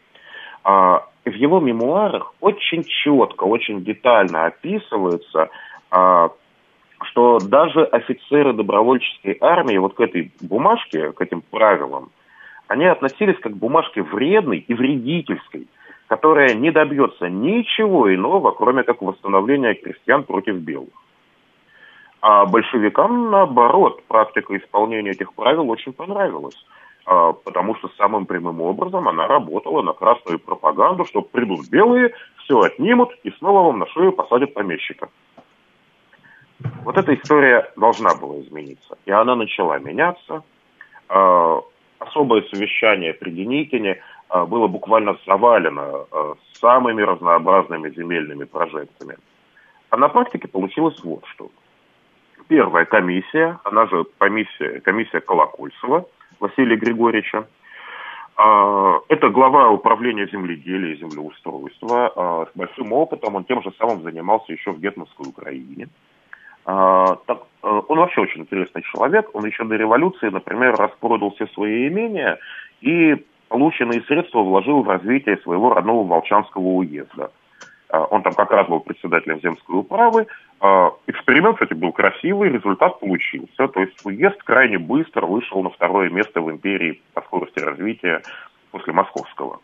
В его мемуарах очень четко, очень детально описывается, что даже офицеры добровольческой армии вот к этой бумажке, к этим правилам, они относились как к бумажке вредной и вредительской, которая не добьется ничего иного, кроме как восстановления крестьян против белых. А большевикам, наоборот, практика исполнения этих правил очень понравилась, потому что самым прямым образом она работала на красную пропаганду, что придут белые, все отнимут и снова вам на шею посадят помещика. Вот эта история должна была измениться, и она начала меняться. Особое совещание при Деникине было буквально завалено самыми разнообразными земельными прожектами. А на практике получилось вот что. Первая комиссия, она же комиссия, комиссия Колокольцева Василия Григорьевича, это глава управления земледелия и землеустройства, с большим опытом, он тем же самым занимался еще в Гетманской Украине. Так, он вообще очень интересный человек, он еще до революции, например, распродал все свои имения и полученные средства вложил в развитие своего родного Волчанского уезда. Он там как раз был председателем земской управы. Эксперимент, кстати, был красивый, результат получился. То есть уезд крайне быстро вышел на второе место в империи по скорости развития после московского.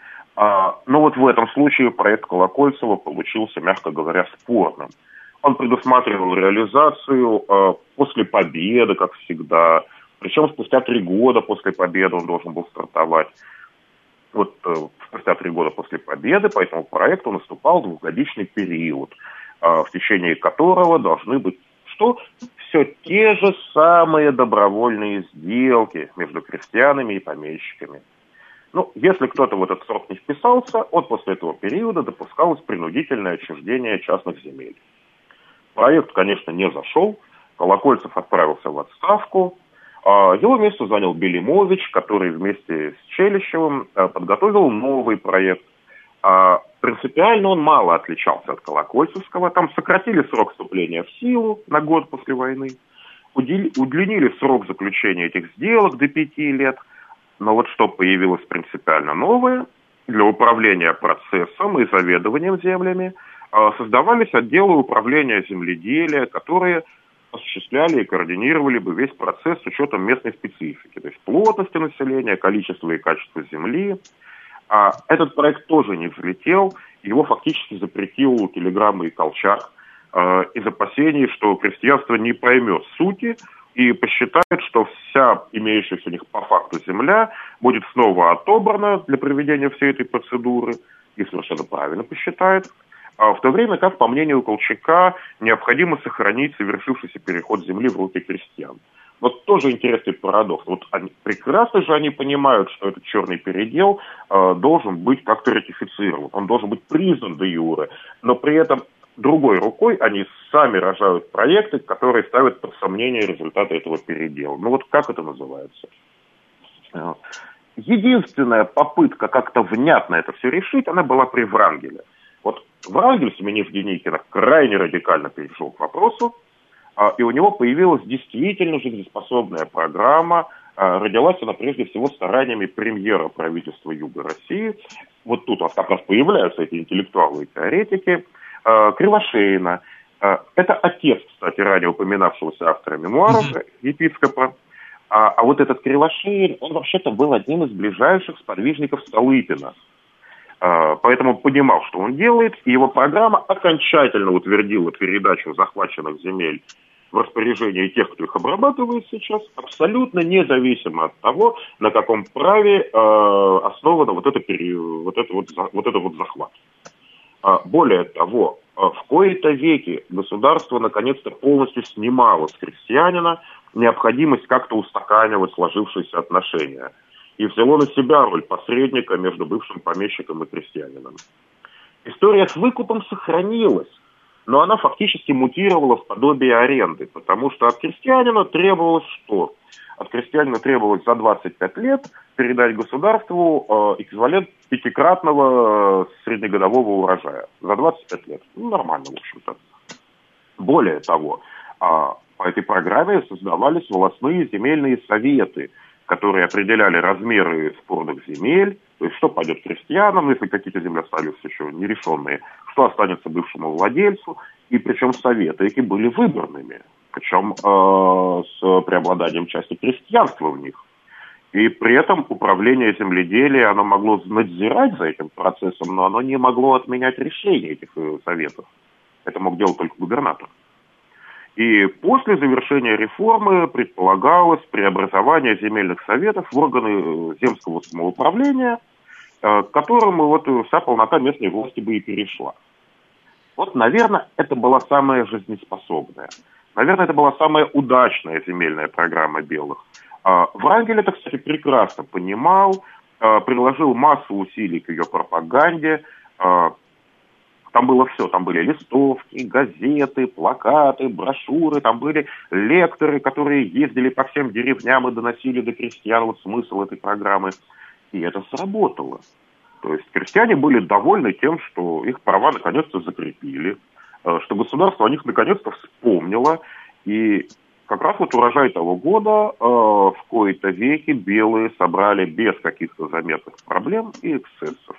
Но вот в этом случае проект Колокольцева получился, мягко говоря, спорным. Он предусматривал реализацию э, после победы, как всегда. Причем спустя три года после победы он должен был стартовать. Вот э, спустя три года после победы по этому проекту наступал двухгодичный период, э, в течение которого должны быть что? Все те же самые добровольные сделки между крестьянами и помещиками. Ну, если кто-то в этот срок не вписался, от после этого периода допускалось принудительное отчуждение частных земель. Проект, конечно, не зашел. Колокольцев отправился в отставку. Его место занял Белимович, который вместе с Челищевым подготовил новый проект. Принципиально он мало отличался от Колокольцевского. Там сократили срок вступления в силу на год после войны, удлинили срок заключения этих сделок до пяти лет. Но вот что появилось принципиально новое: для управления процессом и заведованием землями создавались отделы управления земледелия, которые осуществляли и координировали бы весь процесс с учетом местной специфики, то есть плотности населения, количества и качества земли. А этот проект тоже не взлетел, его фактически запретил Телеграмма и Колчак э, из опасений, что крестьянство не поймет сути и посчитает, что вся имеющаяся у них по факту земля будет снова отобрана для проведения всей этой процедуры, и совершенно правильно посчитает. А в то время как, по мнению Колчака, необходимо сохранить совершившийся переход земли в руки крестьян. Вот тоже интересный парадокс. Вот они, прекрасно же они понимают, что этот черный передел э, должен быть как-то ратифицирован, он должен быть признан де юре, но при этом другой рукой они сами рожают проекты, которые ставят под сомнение результаты этого передела. Ну вот как это называется? Единственная попытка как-то внятно это все решить, она была при Врангеле. Вот Врангель, сменив Деникина, крайне радикально перешел к вопросу, и у него появилась действительно жизнеспособная программа. Родилась она прежде всего стараниями премьера правительства Юга России. Вот тут у нас как раз появляются эти интеллектуалы и теоретики. Кривошеина. Это отец, кстати, ранее упоминавшегося автора мемуаров, епископа. А, а вот этот Кривошеин, он вообще-то был одним из ближайших сподвижников Столыпина. Поэтому понимал, что он делает, и его программа окончательно утвердила передачу захваченных земель в распоряжение тех, кто их обрабатывает сейчас, абсолютно независимо от того, на каком праве э, основано вот это, вот, это вот, вот это вот захват. А более того, в кои-то веки государство наконец-то полностью снимало с крестьянина необходимость как-то устаканивать сложившиеся отношения и взяло на себя роль посредника между бывшим помещиком и крестьянином. История с выкупом сохранилась, но она фактически мутировала в подобие аренды, потому что от крестьянина требовалось что? От крестьянина требовалось за двадцать пять лет передать государству э, эквивалент пятикратного э, среднегодового урожая. За двадцать пять лет. Ну, нормально, в общем-то. Более того, э, по этой программе создавались волостные земельные советы, которые определяли размеры спорных земель, то есть что пойдет крестьянам, если какие-то земли остались еще нерешенные, что останется бывшему владельцу, и причем советы эти были выборными, причем э, с преобладанием части крестьянства в них. И при этом управление земледелия, оно могло надзирать за этим процессом, но оно не могло отменять решения этих советов. Это мог делать только губернатор. И после завершения реформы предполагалось преобразование земельных советов в органы земского самоуправления, к которому вот вся полнота местной власти бы и перешла. Вот, наверное, это была самая жизнеспособная. Наверное, это была самая удачная земельная программа белых. Врангель это, кстати, прекрасно понимал, приложил массу усилий к ее пропаганде. Там было все, там были листовки, газеты, плакаты, брошюры, там были лекторы, которые ездили по всем деревням и доносили до крестьян вот смысл этой программы. И это сработало. То есть крестьяне были довольны тем, что их права наконец-то закрепили, что государство о них наконец-то вспомнило. И как раз вот урожай того года э, в кои-то веки белые собрали без каких-то заметных проблем и эксцессов.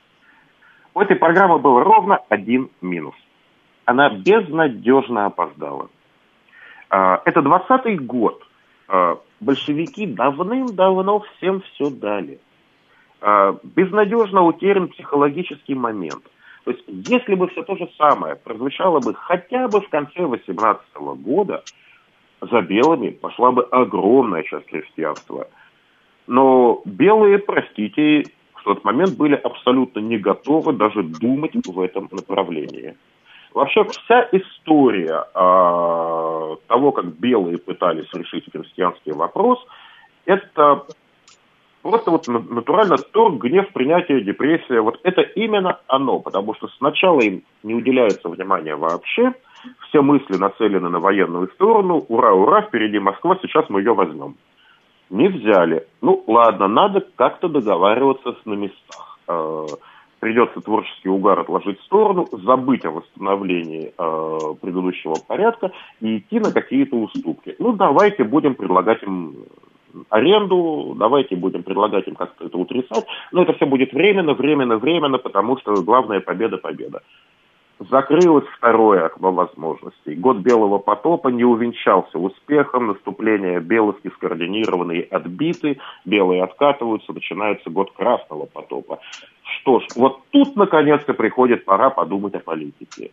У этой программы был ровно один минус. Она безнадежно опоздала. Э, это двадцатый год. Э, большевики давным-давно всем все дали. Э, безнадежно утерян психологический момент. То есть, если бы все то же самое прозвучало бы хотя бы в конце восемнадцатого года, за белыми пошла бы огромная часть крестьянства. Но белые, простите, в тот момент были абсолютно не готовы даже думать в этом направлении. Вообще вся история э, того, как белые пытались решить крестьянский вопрос, это просто вот натурально торг, гнев, принятие, депрессия. Вот это именно оно, потому что сначала им не уделяется внимания вообще, все мысли нацелены на военную сторону. Ура, ура, впереди Москва, сейчас мы ее возьмем. Не взяли. Ну, ладно, надо как-то договариваться на местах. Э, придется творческий угар отложить в сторону, забыть о восстановлении э, предыдущего порядка и идти на какие-то уступки. Ну, давайте будем предлагать им аренду, давайте будем предлагать им как-то это утрясать. Но это все будет временно, временно, временно, потому что главная победа – победа. Закрылось второе окно возможностей. Год Белого потопа не увенчался успехом, наступления белых скоординированы и отбиты, белые откатываются, начинается год Красного потопа. Что ж, вот тут наконец-то приходит пора подумать о политике.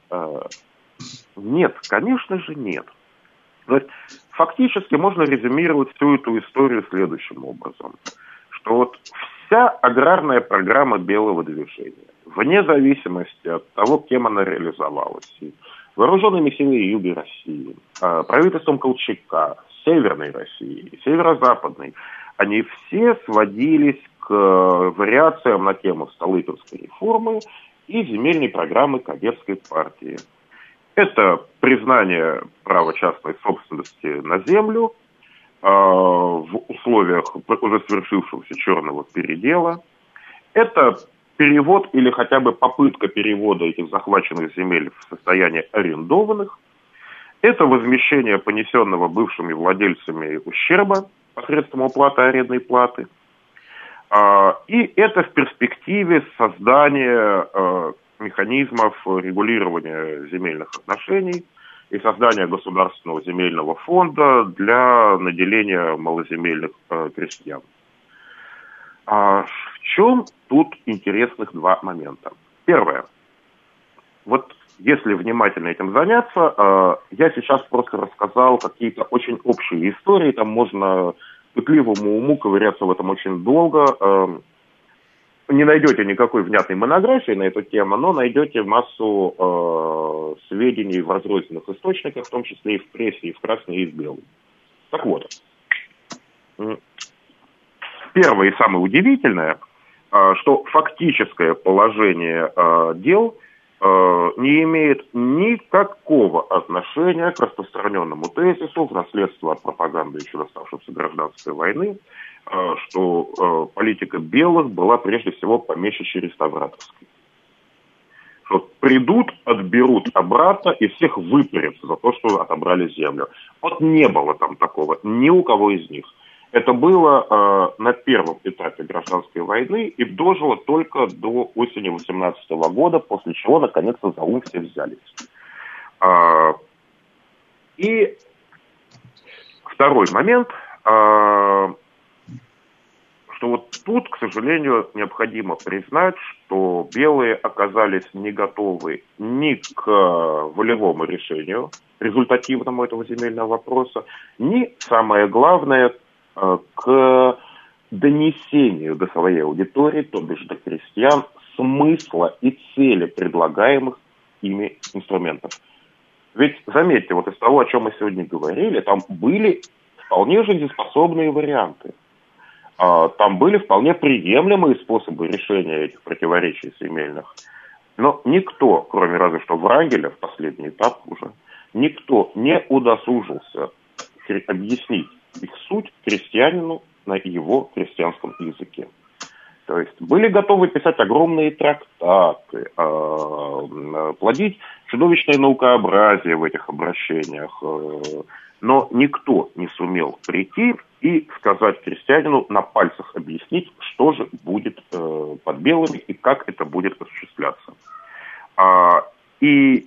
Нет, конечно же нет. То есть, фактически можно резюмировать всю эту историю следующим образом, что вот вся аграрная программа белого движения, вне зависимости от того, кем она реализовалась, вооруженными силами Юга России, правительством Колчака, Северной России, Северо-Западной, они все сводились к вариациям на тему Столыпинской реформы и земельной программы Кадетской партии. Это признание права частной собственности на землю э, в условиях уже свершившегося черного передела. Это перевод или хотя бы попытка перевода этих захваченных земель в состояние арендованных. Это возмещение понесенного бывшими владельцами ущерба посредством уплаты арендной платы. Э, и это в перспективе создания э, механизмов регулирования земельных отношений и создания государственного земельного фонда для наделения малоземельных э, крестьян. А в чем тут интересных два момента? Первое. Вот если внимательно этим заняться, э, я сейчас просто рассказал какие-то очень общие истории, там можно пытливому уму ковыряться в этом очень долго. Э, Не найдете никакой внятной монографии на эту тему, но найдете массу э, сведений в разрозненных источниках, в том числе и в прессе, и в красной, и в белой. Так вот, первое и самое удивительное, э, что фактическое положение э, дел не имеет никакого отношения к распространенному тезису в наследство от пропаганды еще доставшейся гражданской войны, что политика белых была прежде всего помещичье-реставраторской. Что придут, отберут обратно и всех выпарят за то, что отобрали землю. Вот не было там такого ни у кого из них. Это было э, на первом этапе гражданской войны и дожило только до осени восемнадцатого года, после чего, наконец-то, за ум все взялись. А, и второй момент, а, что вот тут, к сожалению, необходимо признать, что белые оказались не готовы ни к волевому решению результативному этого земельного вопроса, ни, самое главное, к донесению до своей аудитории, то бишь до крестьян, смысла и цели предлагаемых ими инструментов. Ведь, заметьте, вот из того, о чем мы сегодня говорили, там были вполне жизнеспособные варианты. Там были вполне приемлемые способы решения этих противоречий земельных. Но никто, кроме разве что Врангеля, в последний этап уже, никто не удосужился объяснить их суть крестьянину на его крестьянском языке. То есть были готовы писать огромные трактаты, э, плодить чудовищное наукообразие в этих обращениях, э, но никто не сумел прийти и сказать крестьянину, на пальцах объяснить, что же будет э, под белыми и как это будет осуществляться. А, и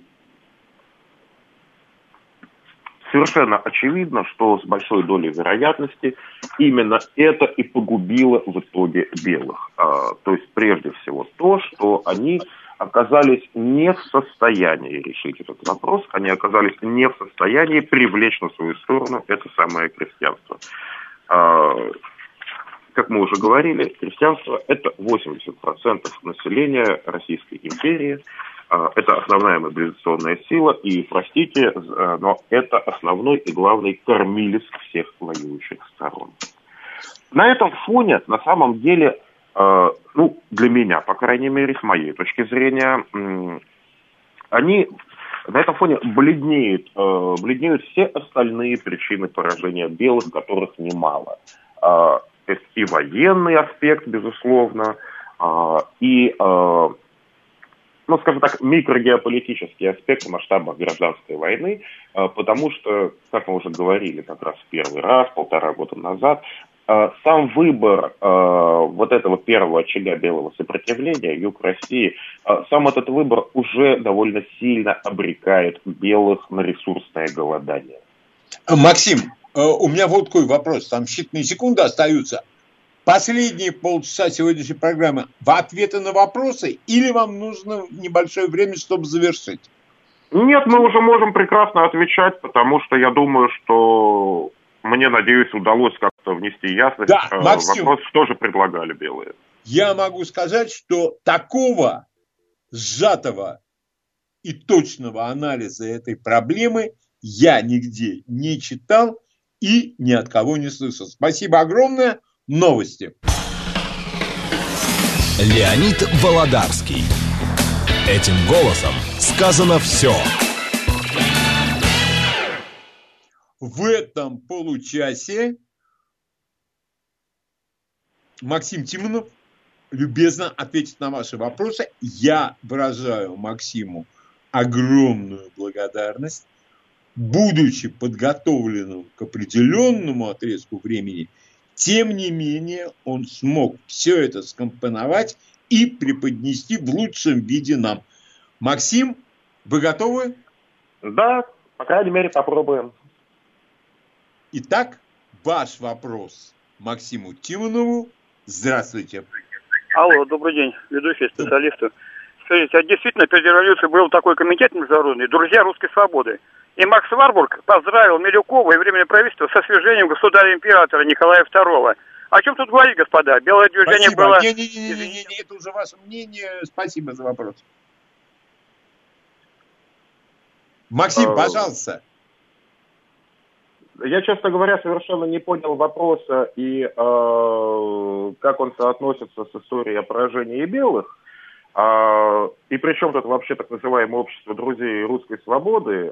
совершенно очевидно, что с большой долей вероятности именно это и погубило в итоге белых. А, то есть прежде всего то, что они оказались не в состоянии решить этот вопрос, они оказались не в состоянии привлечь на свою сторону это самое крестьянство. А, как мы уже говорили, крестьянство – это восемьдесят процентов населения Российской империи. Это основная мобилизационная сила, и, простите, но это основной и главный кормилец всех воюющих сторон. На этом фоне, на самом деле, ну, для меня, по крайней мере, с моей точки зрения, они на этом фоне бледнеют, бледнеют все остальные причины поражения белых, которых немало. Это и военный аспект, безусловно, и... ну, скажем так, микрогеополитический аспект в масштабах гражданской войны, потому что, как мы уже говорили как раз в первый раз, полтора года назад, сам выбор вот этого первого очага белого сопротивления, юг России, сам этот выбор уже довольно сильно обрекает белых на ресурсное голодание. Максим, у меня вот такой вопрос, там считанные секунды остаются. Последние полчаса сегодняшней программы в ответы на вопросы или вам нужно небольшое время, чтобы завершить? Нет, мы уже можем прекрасно отвечать, потому что я думаю, что мне, надеюсь, удалось как-то внести ясность. Да, Максим, вопрос, что же предлагали белые. Я могу сказать, что такого сжатого и точного анализа этой проблемы я нигде не читал и ни от кого не слышал. Спасибо огромное. Новости. Леонид Володарский. Этим голосом сказано все. В этом получасе Максим Тимонов любезно ответит на ваши вопросы. Я выражаю Максиму огромную благодарность. Будучи подготовленным к определенному отрезку времени, тем не менее, он смог все это скомпоновать и преподнести в лучшем виде нам. Максим, вы готовы? Да, по крайней мере, попробуем. Итак, ваш вопрос Максиму Тимонову. Здравствуйте. Алло, добрый день, ведущие специалисты. Скажите, а действительно перед революцией был такой комитет международный «Друзья русской свободы». И Макс Варбург поздравил Милюкова и Временное правительство со свержением государя-императора Николая второго. О чем тут говорить, господа? Белое движение Спасибо. было... Не-не-не, это уже ваше мнение. Спасибо за вопрос. Максим, пожалуйста. Я, честно говоря, совершенно не понял вопроса и э, как он соотносится с историей о поражении белых. А, и причем тут вообще так называемое общество друзей русской свободы,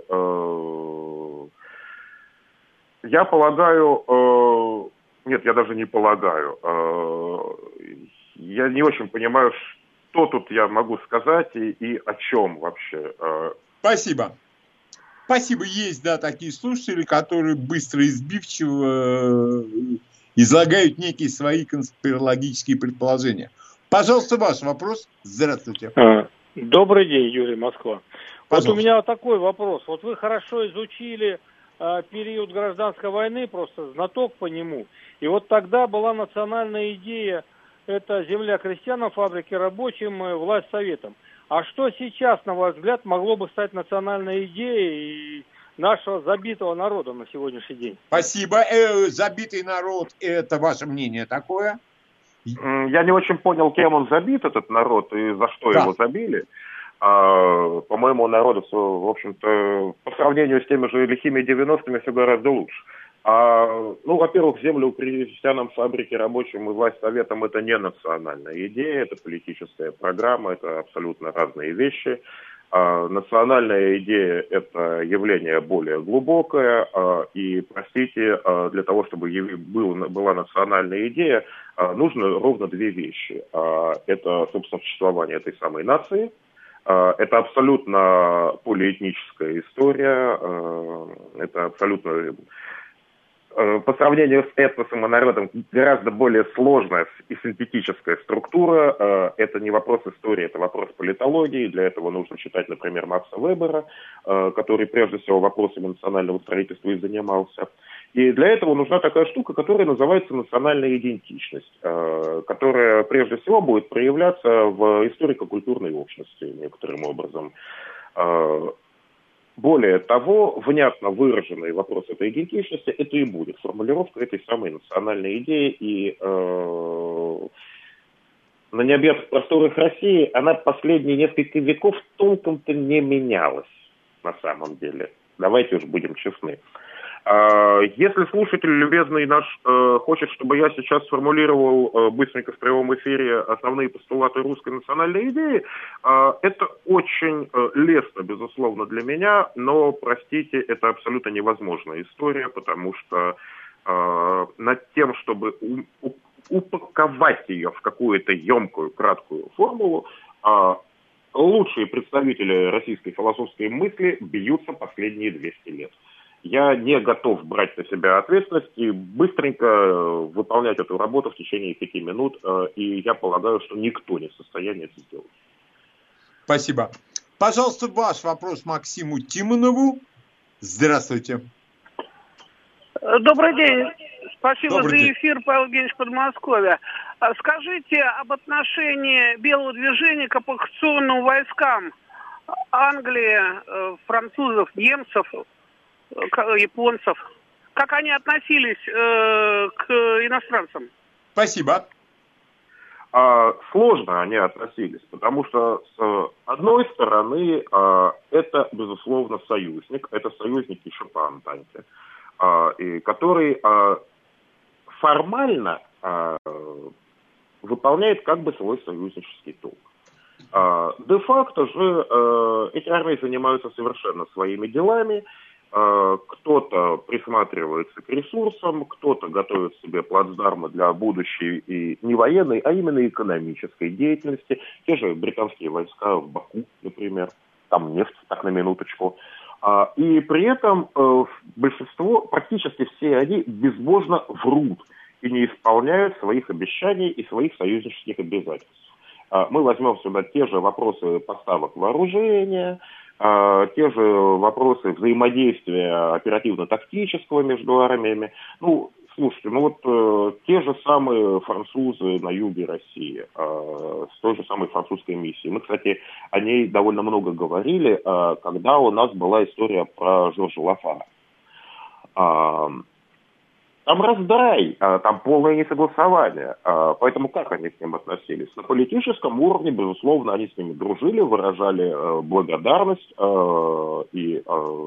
я полагаю, нет, я даже не полагаю, я не очень понимаю, что тут я могу сказать и, и о чем вообще. Спасибо. Спасибо. Есть, да, такие слушатели, которые быстро и сбивчиво излагают некие свои конспирологические предположения. Пожалуйста, ваш вопрос. Здравствуйте. Добрый день, Юрий, Москва. Пожалуйста. Вот у меня такой вопрос. Вот вы хорошо изучили э, период гражданской войны, просто знаток по нему. И вот тогда была национальная идея, это земля крестьянам, фабрики рабочим, власть советам. А что сейчас, на ваш взгляд, могло бы стать национальной идеей нашего забитого народа на сегодняшний день? Спасибо. Э, забитый народ, это ваше мнение такое? Я не очень понял, кем он забит, этот народ, и за что да. его забили. А, по-моему, народу, в общем-то, по сравнению с теми же лихими девяностыми все гораздо лучше. А, ну, во-первых, землю крестьянам, фабрике рабочим и власть советам – это не национальная идея, это политическая программа, это абсолютно разные вещи. А, национальная идея – это явление более глубокое, а, и, простите, а, для того, чтобы был, была национальная идея, а, нужно ровно две вещи. А, это, собственно, существование этой самой нации. Это абсолютно полиэтническая история, это абсолютно, по сравнению с этносом и народом, гораздо более сложная и синтетическая структура. Это не вопрос истории, это вопрос политологии. Для этого нужно читать, например, Макса Вебера, который прежде всего вопросами национального строительства и занимался. И для этого нужна такая штука, которая называется национальная идентичность, которая прежде всего будет проявляться в историко-культурной общности некоторым образом. Более того, внятно выраженный вопрос этой идентичности, это и будет формулировка этой самой национальной идеи. И э, на необъятных просторах России она последние несколько веков толком-то не менялась на самом деле. Давайте уж будем честны. Если слушатель любезный наш э, хочет, чтобы я сейчас сформулировал э, быстренько в прямом эфире основные постулаты русской национальной идеи, э, это очень э, лестно, безусловно, для меня, но, простите, это абсолютно невозможная история, потому что э, над тем, чтобы у, у, упаковать ее в какую-то емкую, краткую формулу, э, лучшие представители российской философской мысли бьются последние двести лет. Я не готов брать на себя ответственность и быстренько выполнять эту работу в течение пяти минут, и я полагаю, что никто не в состоянии это сделать. Спасибо. Пожалуйста, ваш вопрос Максиму Тимонову. Здравствуйте. Добрый день. Спасибо Добрый за день. эфир, Павел Евгеньевич, Подмосковье. Скажите об отношении белого движения к оккупационным войскам Англии, французов, немцев, японцев. Как они относились э, к иностранцам? Спасибо. А, сложно они относились, потому что с одной стороны а, это, безусловно, союзник, это союзник еще по Антанте, а, и который а, формально а, выполняет как бы свой союзнический долг. А, де-факто же а, эти армии занимаются совершенно своими делами. Кто-то присматривается к ресурсам, кто-то готовит себе плацдармы для будущей и не военной, а именно экономической деятельности. Те же британские войска в Баку, например, там нефть, так на минуточку. И при этом большинство, практически все они безбожно врут и не исполняют своих обещаний и своих союзнических обязательств. Мы возьмем сюда те же вопросы поставок вооружения, те же вопросы взаимодействия оперативно-тактического между армиями. Ну, слушайте, ну вот э, те же самые французы на юге России, э, с той же самой французской миссией. Мы, кстати, о ней довольно много говорили, э, когда у нас была история про Жоржа Лафана. Э, Там раздрай, там полное несогласование. Поэтому как они к ним относились? На политическом уровне, безусловно, они с ними дружили, выражали благодарность и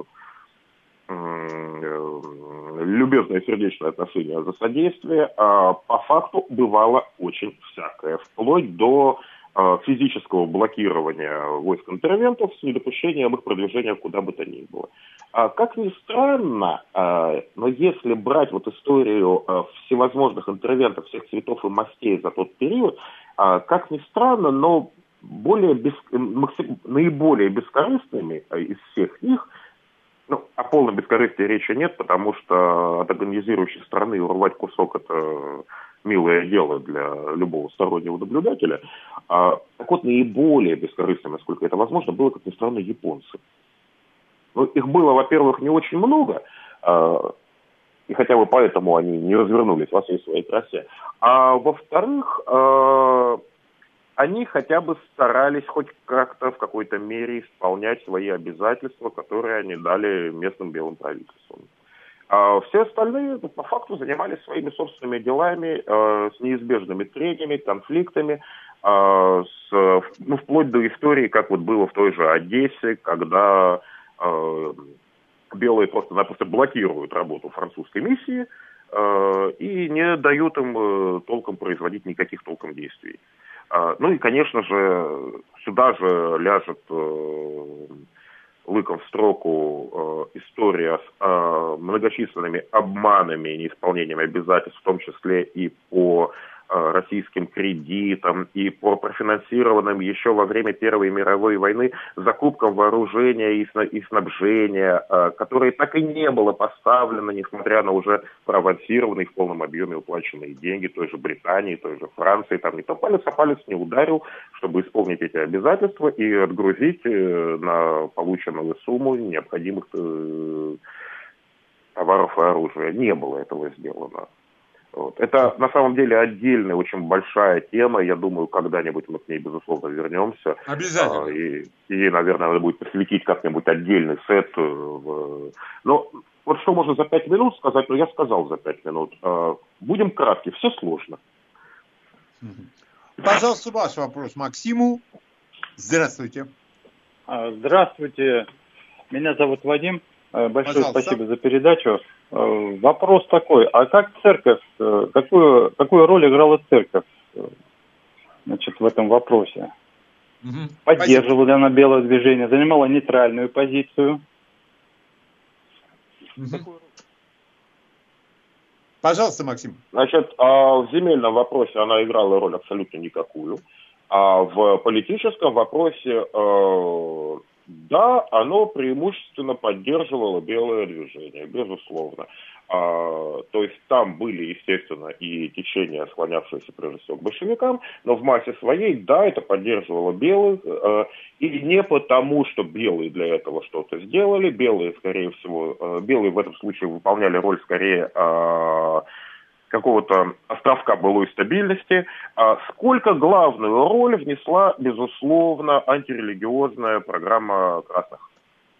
любезное сердечное отношение за содействие. По факту бывало очень всякое, вплоть до физического блокирования войск интервентов с недопущением их продвижения куда бы то ни было. А, как ни странно, а, но если брать вот историю а, всевозможных интервентов всех цветов и мастей за тот период, а, как ни странно, но более бес... максим... наиболее бескорыстными а, из всех их, ну, о полном бескорыстии речи нет, потому что от организирующей страны урвать кусок – это милое дело для любого стороннего наблюдателя. А, так вот, наиболее бескорыстными, насколько это возможно, было, как ни странно, японцы. Ну, их было, во-первых, не очень много, а, и хотя бы поэтому они не развернулись во всей своей красе. А во-вторых, а, они хотя бы старались хоть как-то в какой-то мере исполнять свои обязательства, которые они дали местным белым правительствам. А все остальные, ну, по факту, занимались своими собственными делами, э, с неизбежными тренями, конфликтами, э, с, ну, вплоть до истории, как вот было в той же Одессе, когда э, белые просто-напросто блокируют работу французской миссии э, и не дают им э, толком производить никаких толком действий. Э, ну и, конечно же, сюда же ляжет... Э, лыком в строку э, история с э, многочисленными обманами и неисполнением обязательств, в том числе и по э, российским кредитам, и по профинансированным еще во время Первой мировой войны закупкам вооружения и, сна- и снабжения, э, которые так и не было поставлено, несмотря на уже проавансированные в полном объеме уплаченные деньги той же Британии, той же Франции. Там никто палец о палец не ударил, чтобы исполнить эти обязательства и отгрузить э, на полученную сумму необходимых э, товаров и оружия. Не было этого сделано. Вот. Это на самом деле отдельная, очень большая тема. Я думаю, когда-нибудь мы к ней, безусловно, вернемся. Обязательно. А, и, и, наверное, надо будет посвятить как-нибудь отдельный сет. В... Но вот что можно за пять минут сказать, но я сказал за пять минут. А, будем кратки, все сложно. Пожалуйста, ваш вопрос Максиму. Здравствуйте. Здравствуйте. Меня зовут Вадим. Большое Пожалуйста. Спасибо за передачу. Вопрос такой, а как церковь, какую, какую роль играла церковь, значит, в этом вопросе? Угу. Поддерживала ли она белое движение, занимала нейтральную позицию? Угу. Пожалуйста, Максим. Значит, в земельном вопросе она играла роль абсолютно никакую. А в политическом вопросе, да, оно преимущественно поддерживало белое движение, безусловно. А, то есть там были, естественно, и течения, склонявшиеся прежде всего к большевикам, но в массе своей, да, это поддерживало белых, э, и не потому, что белые для этого что-то сделали, белые, скорее всего, э, белые в этом случае выполняли роль скорее э, какого-то островка былой стабильности, а сколько главную роль внесла, безусловно, антирелигиозная программа красных.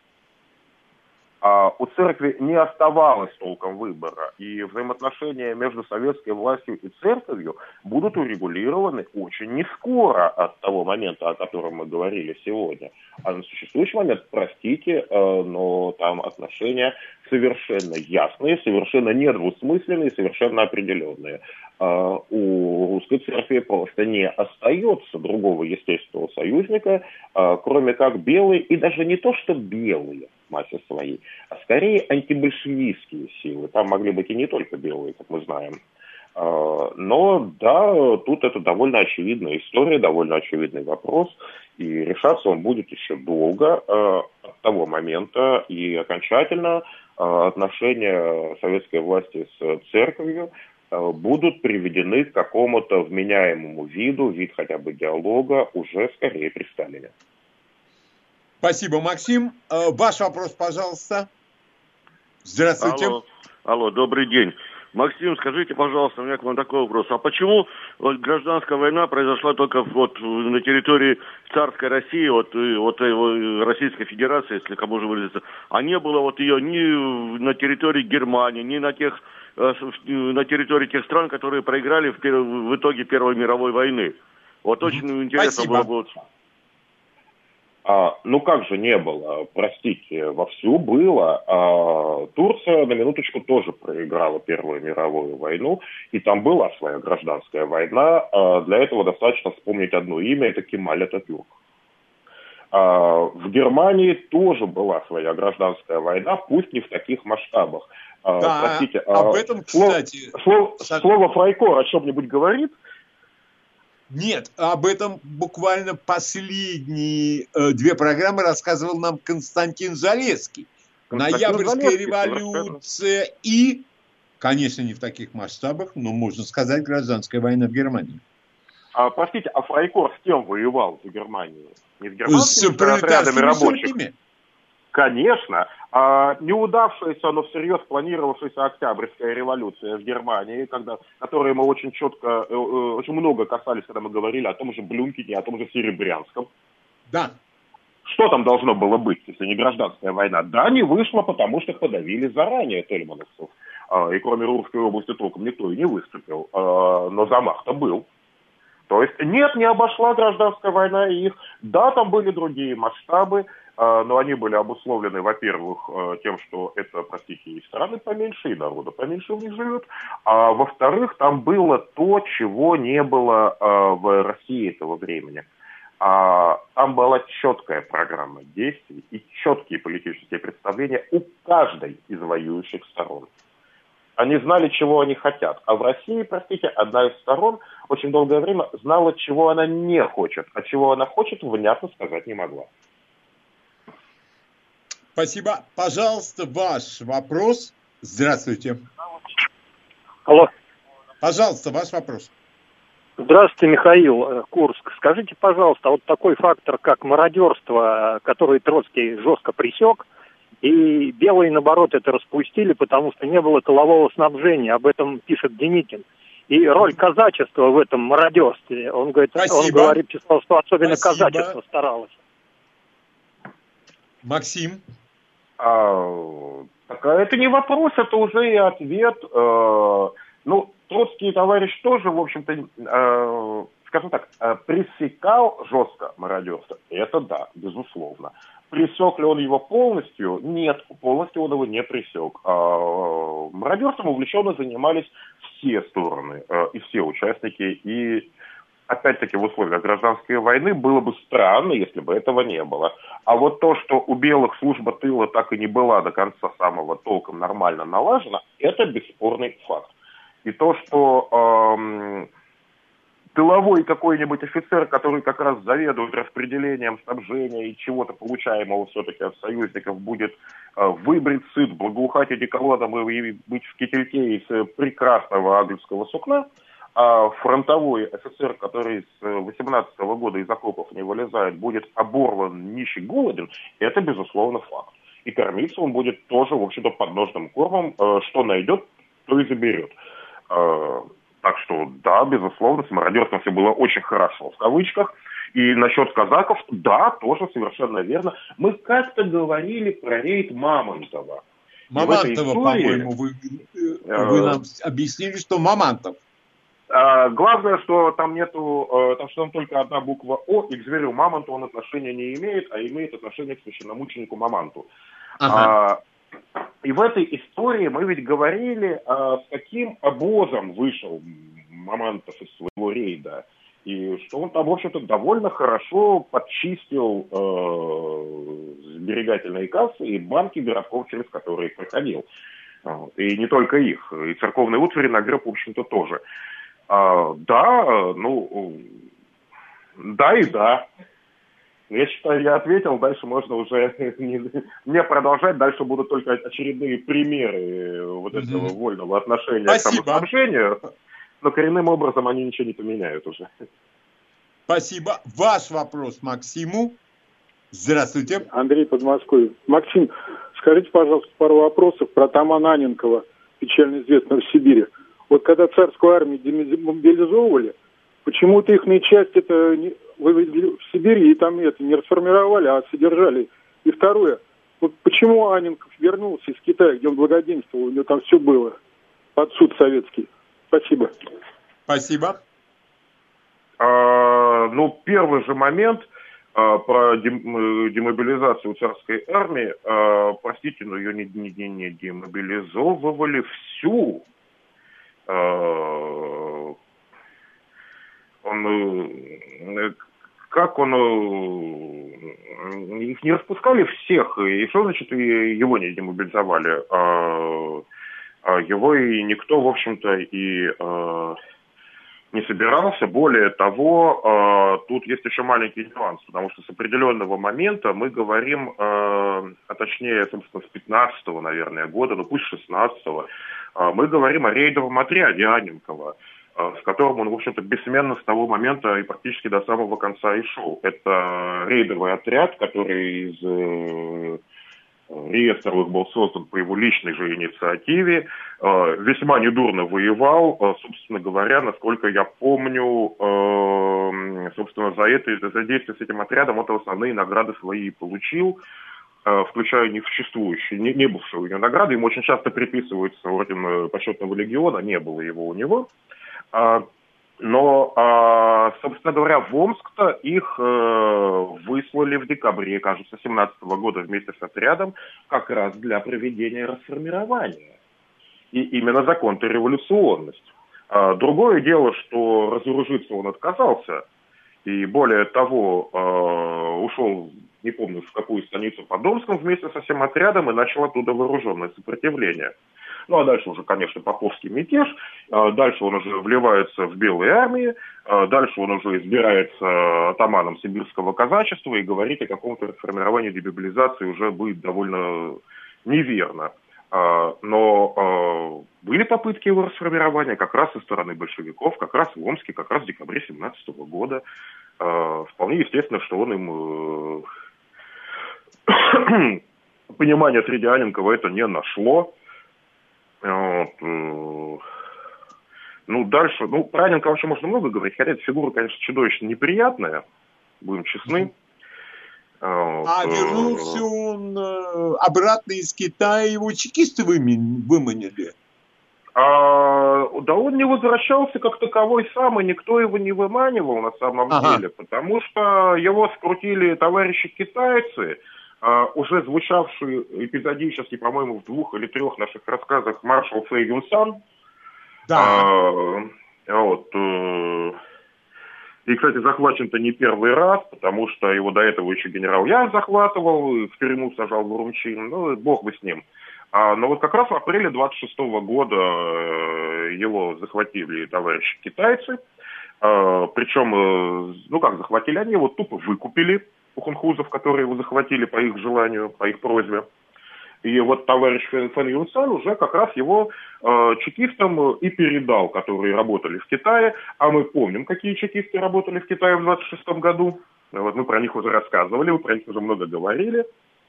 А у церкви не оставалось толком выбора, и взаимоотношения между советской властью и церковью будут урегулированы очень нескоро от того момента, о котором мы говорили сегодня. А на существующий момент, простите, но там отношения совершенно ясные, совершенно недвусмысленные, совершенно определенные. У русской церкви просто не остается другого естественного союзника, кроме как белые, и даже не то, что белые в массе своей, а скорее антибольшевистские силы. Там могли быть и не только белые, как мы знаем. Но да, тут это довольно очевидная история, довольно очевидный вопрос, и решаться он будет еще долго от того момента, и окончательно отношения советской власти с церковью будут приведены к какому-то вменяемому виду, вид хотя бы диалога, уже скорее при Сталине. Спасибо, Максим. Ваш вопрос, пожалуйста. Здравствуйте. Алло, алло, добрый день. Максим, скажите, пожалуйста, у меня к вам такой вопрос. А почему вот гражданская война произошла только вот на территории царской России, вот, вот Российской Федерации, если кому же выразиться, а не было вот ее ни на территории Германии, ни на тех, на территории тех стран, которые проиграли в, в итоге Первой мировой войны? Вот очень интересно Спасибо. было бы... А, ну как же не было? Простите, вовсю было. А, Турция, на минуточку, тоже проиграла Первую мировую войну, и там была своя гражданская война. А, для этого достаточно вспомнить одно имя, это Кемаль Ататюрк. А, в Германии тоже была своя гражданская война, пусть не в таких масштабах. А, да, простите, об а, этом, кстати... Слово, слово, слово Фрайкор о чем-нибудь говорит? Нет, об этом буквально последние э, две программы рассказывал нам Константин Залесский. Константин Ноябрьская Залесский, революция и, конечно, не в таких масштабах, но, можно сказать, гражданская война в Германии. А, простите, а Фрайкор с кем воевал за Германию? Не с германскими отрядами рабочих? Судьями? Конечно. А неудавшаяся, но всерьез планировавшаяся Октябрьская революция в Германии, когда, которой мы очень четко, э, очень много касались, когда мы говорили о том же Блюмкине, о том же Серебрянском. Да. Что там должно было быть, если не гражданская война? Да, не вышло, потому что подавили заранее тельмановцев. А, и кроме Рурской области толком никто и не выступил. А, но замах-то был. То есть нет, не обошла гражданская война их. Да, там были другие масштабы, но они были обусловлены, во-первых, тем, что это, простите, и страны поменьше, и народа поменьше в них живет. А во-вторых, там было то, чего не было в России этого времени. Там была четкая программа действий и четкие политические представления у каждой из воюющих сторон. Они знали, чего они хотят. А в России, простите, одна из сторон очень долгое время знала, чего она не хочет. А чего она хочет, внятно сказать не могла. Спасибо. Пожалуйста, ваш вопрос. Здравствуйте. Алло. Пожалуйста, ваш вопрос. Здравствуйте, Михаил, Курск. Скажите, пожалуйста, вот такой фактор, как мародерство, который Троцкий жестко пресек, и белые, наоборот, это распустили, потому что не было тылового снабжения. Об этом пишет Деникин. И роль казачества в этом мародерстве. Он говорит, Спасибо. он говорит, что особенно Спасибо. казачество старалось. Максим? А, так, это не вопрос, это уже и ответ. А, ну, Троцкий товарищ тоже, в общем-то, а, скажем так, пресекал жестко мародерство. Это да, безусловно. Пресек ли он его полностью? Нет, полностью он его не пресек. А, мародерством увлеченно занимались все стороны и все участники. И опять-таки в условиях гражданской войны было бы странно, если бы этого не было. А вот то, что у белых служба тыла так и не была до конца самого толком нормально налажена, это бесспорный факт. И то, что эм, тыловой какой-нибудь офицер, который как раз заведует распределением снабжения и чего-то получаемого все-таки от союзников, будет э, выбрит сыт, благоухать одеколоном и быть в кительке из прекрасного ангельского сукна, а фронтовой офицер, который с восемнадцатого года из окопов не вылезает, будет оборван, нищий, голоден, это, безусловно, факт. И кормиться он будет тоже, в общем-то, подножным кормом, э, что найдет, то и заберет. Э, так что, да, безусловно, с мародерством все было очень хорошо, в кавычках. И насчет казаков, да, тоже совершенно верно. Мы как-то говорили про рейд Мамонтова. Мамонтова, истории, по-моему, вы, вы нам объяснили, что Мамонтов. Uh, главное, что там нету, uh, там, что там только одна буква О, и к зверю Мамонту он отношения не имеет, а имеет отношение к священномученику Мамонту. Ага. Uh, и в этой истории мы ведь говорили, uh, с каким обозом вышел Мамонтов из своего рейда, и что он там, в общем-то, довольно хорошо подчистил uh, сберегательные кассы и банки городков, через которые проходил. Uh, и не только их, и церковные утвари нагреб, в общем-то, тоже. А, да, ну, да и да. Я считаю, я ответил, дальше можно уже не, не продолжать, дальше будут только очередные примеры вот этого mm-hmm. вольного отношения Спасибо. К самоснабжению, но коренным образом они ничего не поменяют уже. Спасибо. Ваш вопрос Максиму. Здравствуйте. Андрей, Подмосковье. Максим, скажите, пожалуйста, пару вопросов про Тамана Анненкова, печально известного в Сибири. Вот когда царскую армию демобилизовывали, почему-то ихные части это не, вывезли в Сибирь и там это не расформировали, а содержали. И второе, вот почему Анненков вернулся из Китая, где он благоденствовал, у него там все было, под суд советский. Спасибо. Спасибо. А, ну, первый же момент, про демобилизацию царской армии, простите, но ее не, не, не демобилизовывали всю. Он, как он, их не распускали всех, и что значит его не демобилизовали? Его и никто, в общем-то, и не собирался. Более того, э, тут есть еще маленький нюанс, потому что с определенного момента мы говорим, э, а точнее, собственно, с пятнадцатого, наверное, года, ну пусть шестнадцатого, э, мы говорим о рейдовом отряде Анненкова, э, с которым он, в общем-то, бессменно с того момента и практически до самого конца и шел. Это рейдовый отряд, который из... Э, Реестровых был создан по его личной же инициативе, э, весьма недурно воевал, э, собственно говоря, насколько я помню, э, собственно, за это, за действие с этим отрядом он основные награды свои получил, э, включая несуществующие, не, не бывшие у него награды, ему очень часто приписывается орден почетного легиона, не было его у него. Э, Но, собственно говоря, в Омск-то их выслали в декабре, кажется, семнадцатого года вместе с отрядом как раз для проведения расформирования. И именно закон-то революционность. Другое дело, что разоружиться он отказался, и более того, ушел, не помню, в какую станицу под Омском вместе со всем отрядом и начал оттуда вооруженное сопротивление. Ну, а дальше уже, конечно, поповский мятеж, дальше он уже вливается в белые армии, дальше он уже избирается атаманом сибирского казачества, и говорить о каком-то формировании демобилизации уже будет довольно неверно. Но были попытки его расформирования как раз со стороны большевиков, как раз в Омске, как раз в декабре семнадцатого года. Вполне естественно, что он им понимания среди Анненкова это не нашло. Вот. Ну, дальше, ну, про Анненкова вообще можно много говорить, хотя эта фигура, конечно, чудовищно неприятная, будем честны. Вот. А вернулся он обратно из Китая, его чекисты выманили? А, да он не возвращался как таковой сам, и никто его не выманивал на самом ага. деле, потому что его скрутили товарищи китайцы, Uh, уже звучавший эпизодически, по-моему, в двух или трех наших рассказах маршал Фэй Юн Сан. Да. Uh, вот, uh, и, кстати, захвачен-то не первый раз, потому что его до этого еще генерал Ян захватывал, в тюрьму сажал в Урумчин, ну, бог бы с ним. Uh, но вот как раз в апреле двадцать шестого года uh, его захватили товарищи китайцы. Uh, причем, uh, ну как захватили, они его тупо выкупили у хунхузов, которые его захватили по их желанию, по их просьбе. И вот товарищ Фэн Юн Сан уже как раз его э, чекистам и передал, которые работали в Китае. А мы помним, какие чекисты работали в Китае в двадцать шестом году. Вот мы про них уже рассказывали, мы про них уже много говорили.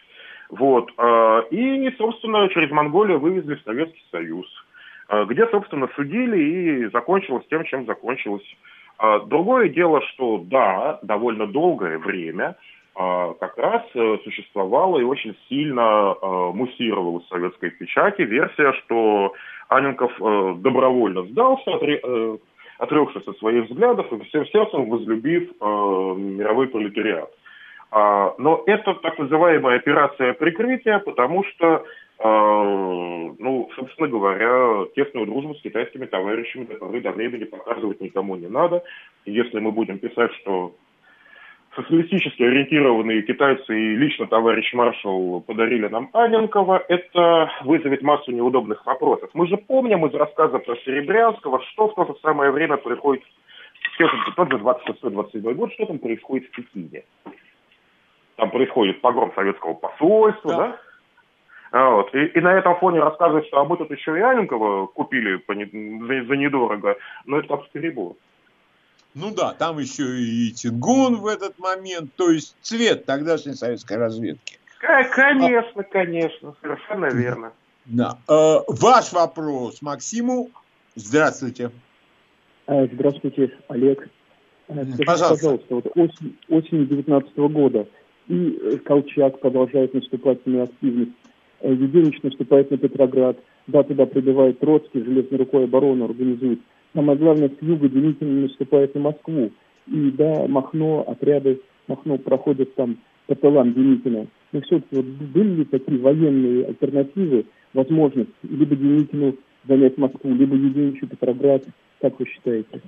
Вот. Э, и, собственно, через Монголию вывезли в Советский Союз, э, где, собственно, судили и закончилось тем, чем закончилось. Э, другое дело, что да, довольно долгое время как раз существовала и очень сильно э, муссировалась в советской печати версия, что Анненков э, добровольно сдался, отре, э, отрекшись от своих взглядов и всем сердцем возлюбив э, мировой пролетариат. А, но это так называемая операция прикрытия, потому что, э, ну, собственно говоря, тесную дружбу с китайскими товарищами до поры до времени показывать никому не надо. И если мы будем писать, что социалистически ориентированные китайцы и лично товарищ маршал подарили нам Анненкова, это вызовет массу неудобных вопросов. Мы же помним из рассказа про Серебрянского, что в то же самое время происходит, в тот же двадцать шестой двадцать седьмой год, что там происходит в Пекине. Там происходит погром советского посольства, да? да? Вот. И, и на этом фоне рассказывать, что а мы тут еще и Анненкова купили по не, за, за недорого, но это как перебор. Ну да, там еще и Тингун в этот момент, то есть цвет тогдашней советской разведки. Конечно, конечно, совершенно верно. Да. Э, ваш вопрос Максиму. Здравствуйте. Здравствуйте, Олег. Скажите, пожалуйста, пожалуйста, вот осень, осенью девятнадцатого года и Колчак продолжает наступательную активность, Юденич наступает на Петроград, да, туда прибывает Троцкий, железной рукой оборону организует. Самое главное, с юга Деникин наступает на Москву. И да, Махно, отряды Махно проходят там по тылам Деникина. Но все-таки вот были ли такие военные альтернативы, возможность либо Деникину занять Москву, либо Юденичу Петроград? Как вы считаете?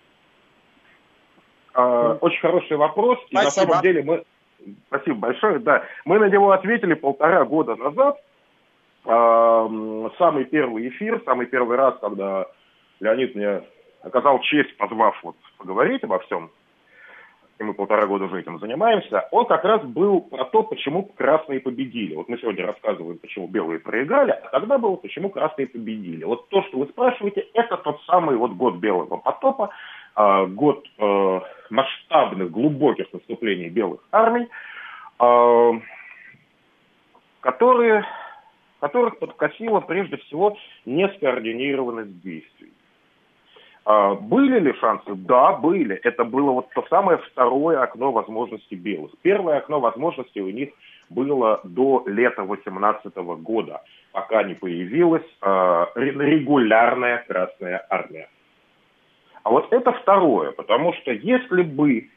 А, очень хороший вопрос. И на самом деле мы... Спасибо большое. Да, мы на него ответили полтора года назад. А, самый первый эфир, самый первый раз, когда Леонид мне оказал честь, позвав вот поговорить обо всем, и мы полтора года уже этим занимаемся, он как раз был про то, почему красные победили. Вот мы сегодня рассказываем, почему белые проиграли, а тогда было, почему красные победили. Вот то, что вы спрашиваете, это тот самый вот год Белого потопа, э, год э, масштабных, глубоких наступлений белых армий, э, которые, которых подкосила прежде всего нескоординированность действий. Были ли шансы? Да, были. Это было вот то самое второе окно возможностей белых. Первое окно возможностей у них было до лета восемнадцатого года, пока не появилась э, регулярная Красная Армия. А вот это второе, потому что если бы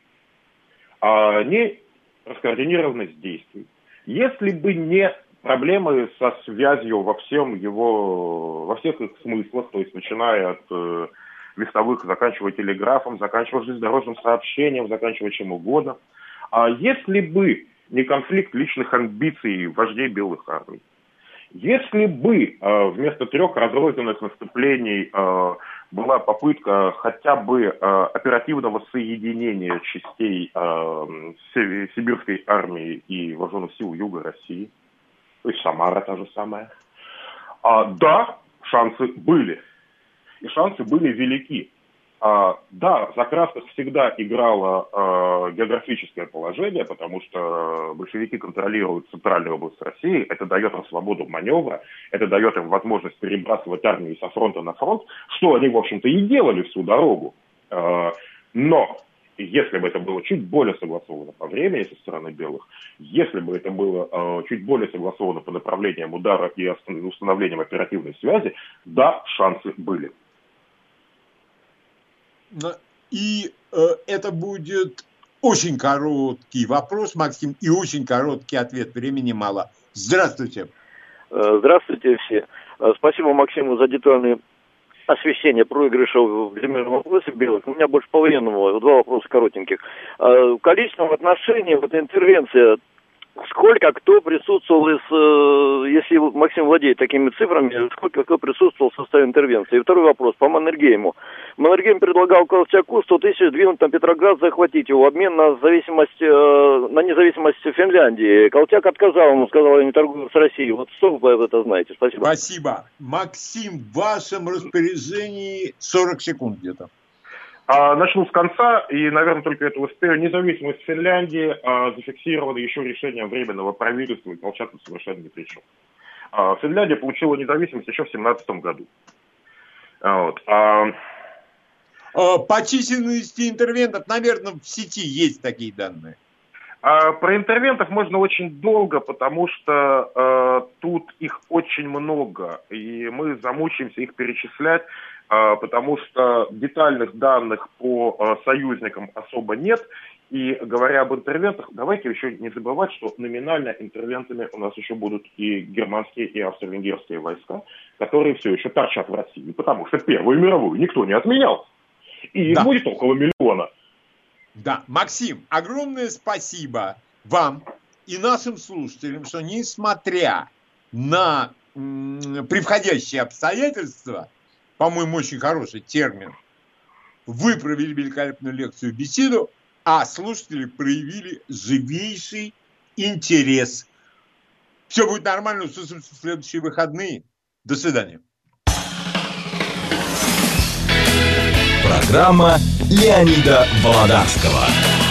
э, не раскоординированность действий, если бы не проблемы со связью во всем его, во всех их смыслах, то есть начиная от э, листовых, заканчивая телеграфом, заканчивая железнодорожным сообщением, заканчивая чем угодно. А если бы не конфликт личных амбиций вождей белых армий, если бы э, вместо трех разрозненных наступлений э, была попытка хотя бы э, оперативного соединения частей э, Сибирской армии и вооруженных сил Юга России, то есть Самара та же самая, а, да, шансы были. И шансы были велики. А, да, за красных всегда играло а, географическое положение, потому что большевики контролируют центральную область России, это дает им свободу маневра, это дает им возможность перебрасывать армии со фронта на фронт, что они, в общем-то, и делали всю дорогу. А, но если бы это было чуть более согласовано по времени со стороны белых, если бы это было э, чуть более согласовано по направлениям удара и установлением оперативной связи, да, шансы были. И э, это будет очень короткий вопрос, Максим, и очень короткий ответ. Времени мало. Здравствуйте. Здравствуйте все. Спасибо Максиму за детальные освещение проигрыша в земельном вопросе белых. У меня больше по военному, два вопроса коротеньких. В количественном отношении, вот интервенция, сколько кто присутствовал из, если Максим владеет такими цифрами, сколько кто присутствовал в составе интервенции? И второй вопрос по Маннергейму. Маннергейм предлагал Колчаку сто тысяч двинуть на Петроград, захватить его в обмен на зависимость, на независимость Финляндии. Колчак отказал ему, сказал, я не торгую с Россией. Вот что вы об этом знаете? Спасибо. Спасибо. Максим, в вашем распоряжении сорок секунд где-то. А, начну с конца, и, наверное, только это успею. Независимость Финляндии а, зафиксирована еще решением Временного правительства, и Колчак тут совершенно ни при чем. А, Финляндия получила независимость еще в семнадцатом году. А, вот. а... А, по численности интервентов, наверное, в сети есть такие данные. А, про интервентов можно очень долго, потому что а, тут их очень много, и мы замучаемся их перечислять, потому что детальных данных по союзникам особо нет. И говоря об интервентах, давайте еще не забывать, что номинально интервентами у нас еще будут и германские, и австро-венгерские войска, которые все еще торчат в России, потому что Первую мировую никто не отменял. И их да. будет около миллиона. Да, Максим, огромное спасибо вам и нашим слушателям, что несмотря на м- превходящие обстоятельства, по-моему, очень хороший термин, вы провели великолепную лекцию, беседу, а слушатели проявили живейший интерес. Все будет нормально, услышимся в следующие выходные. До свидания. Программа Леонида Володарского.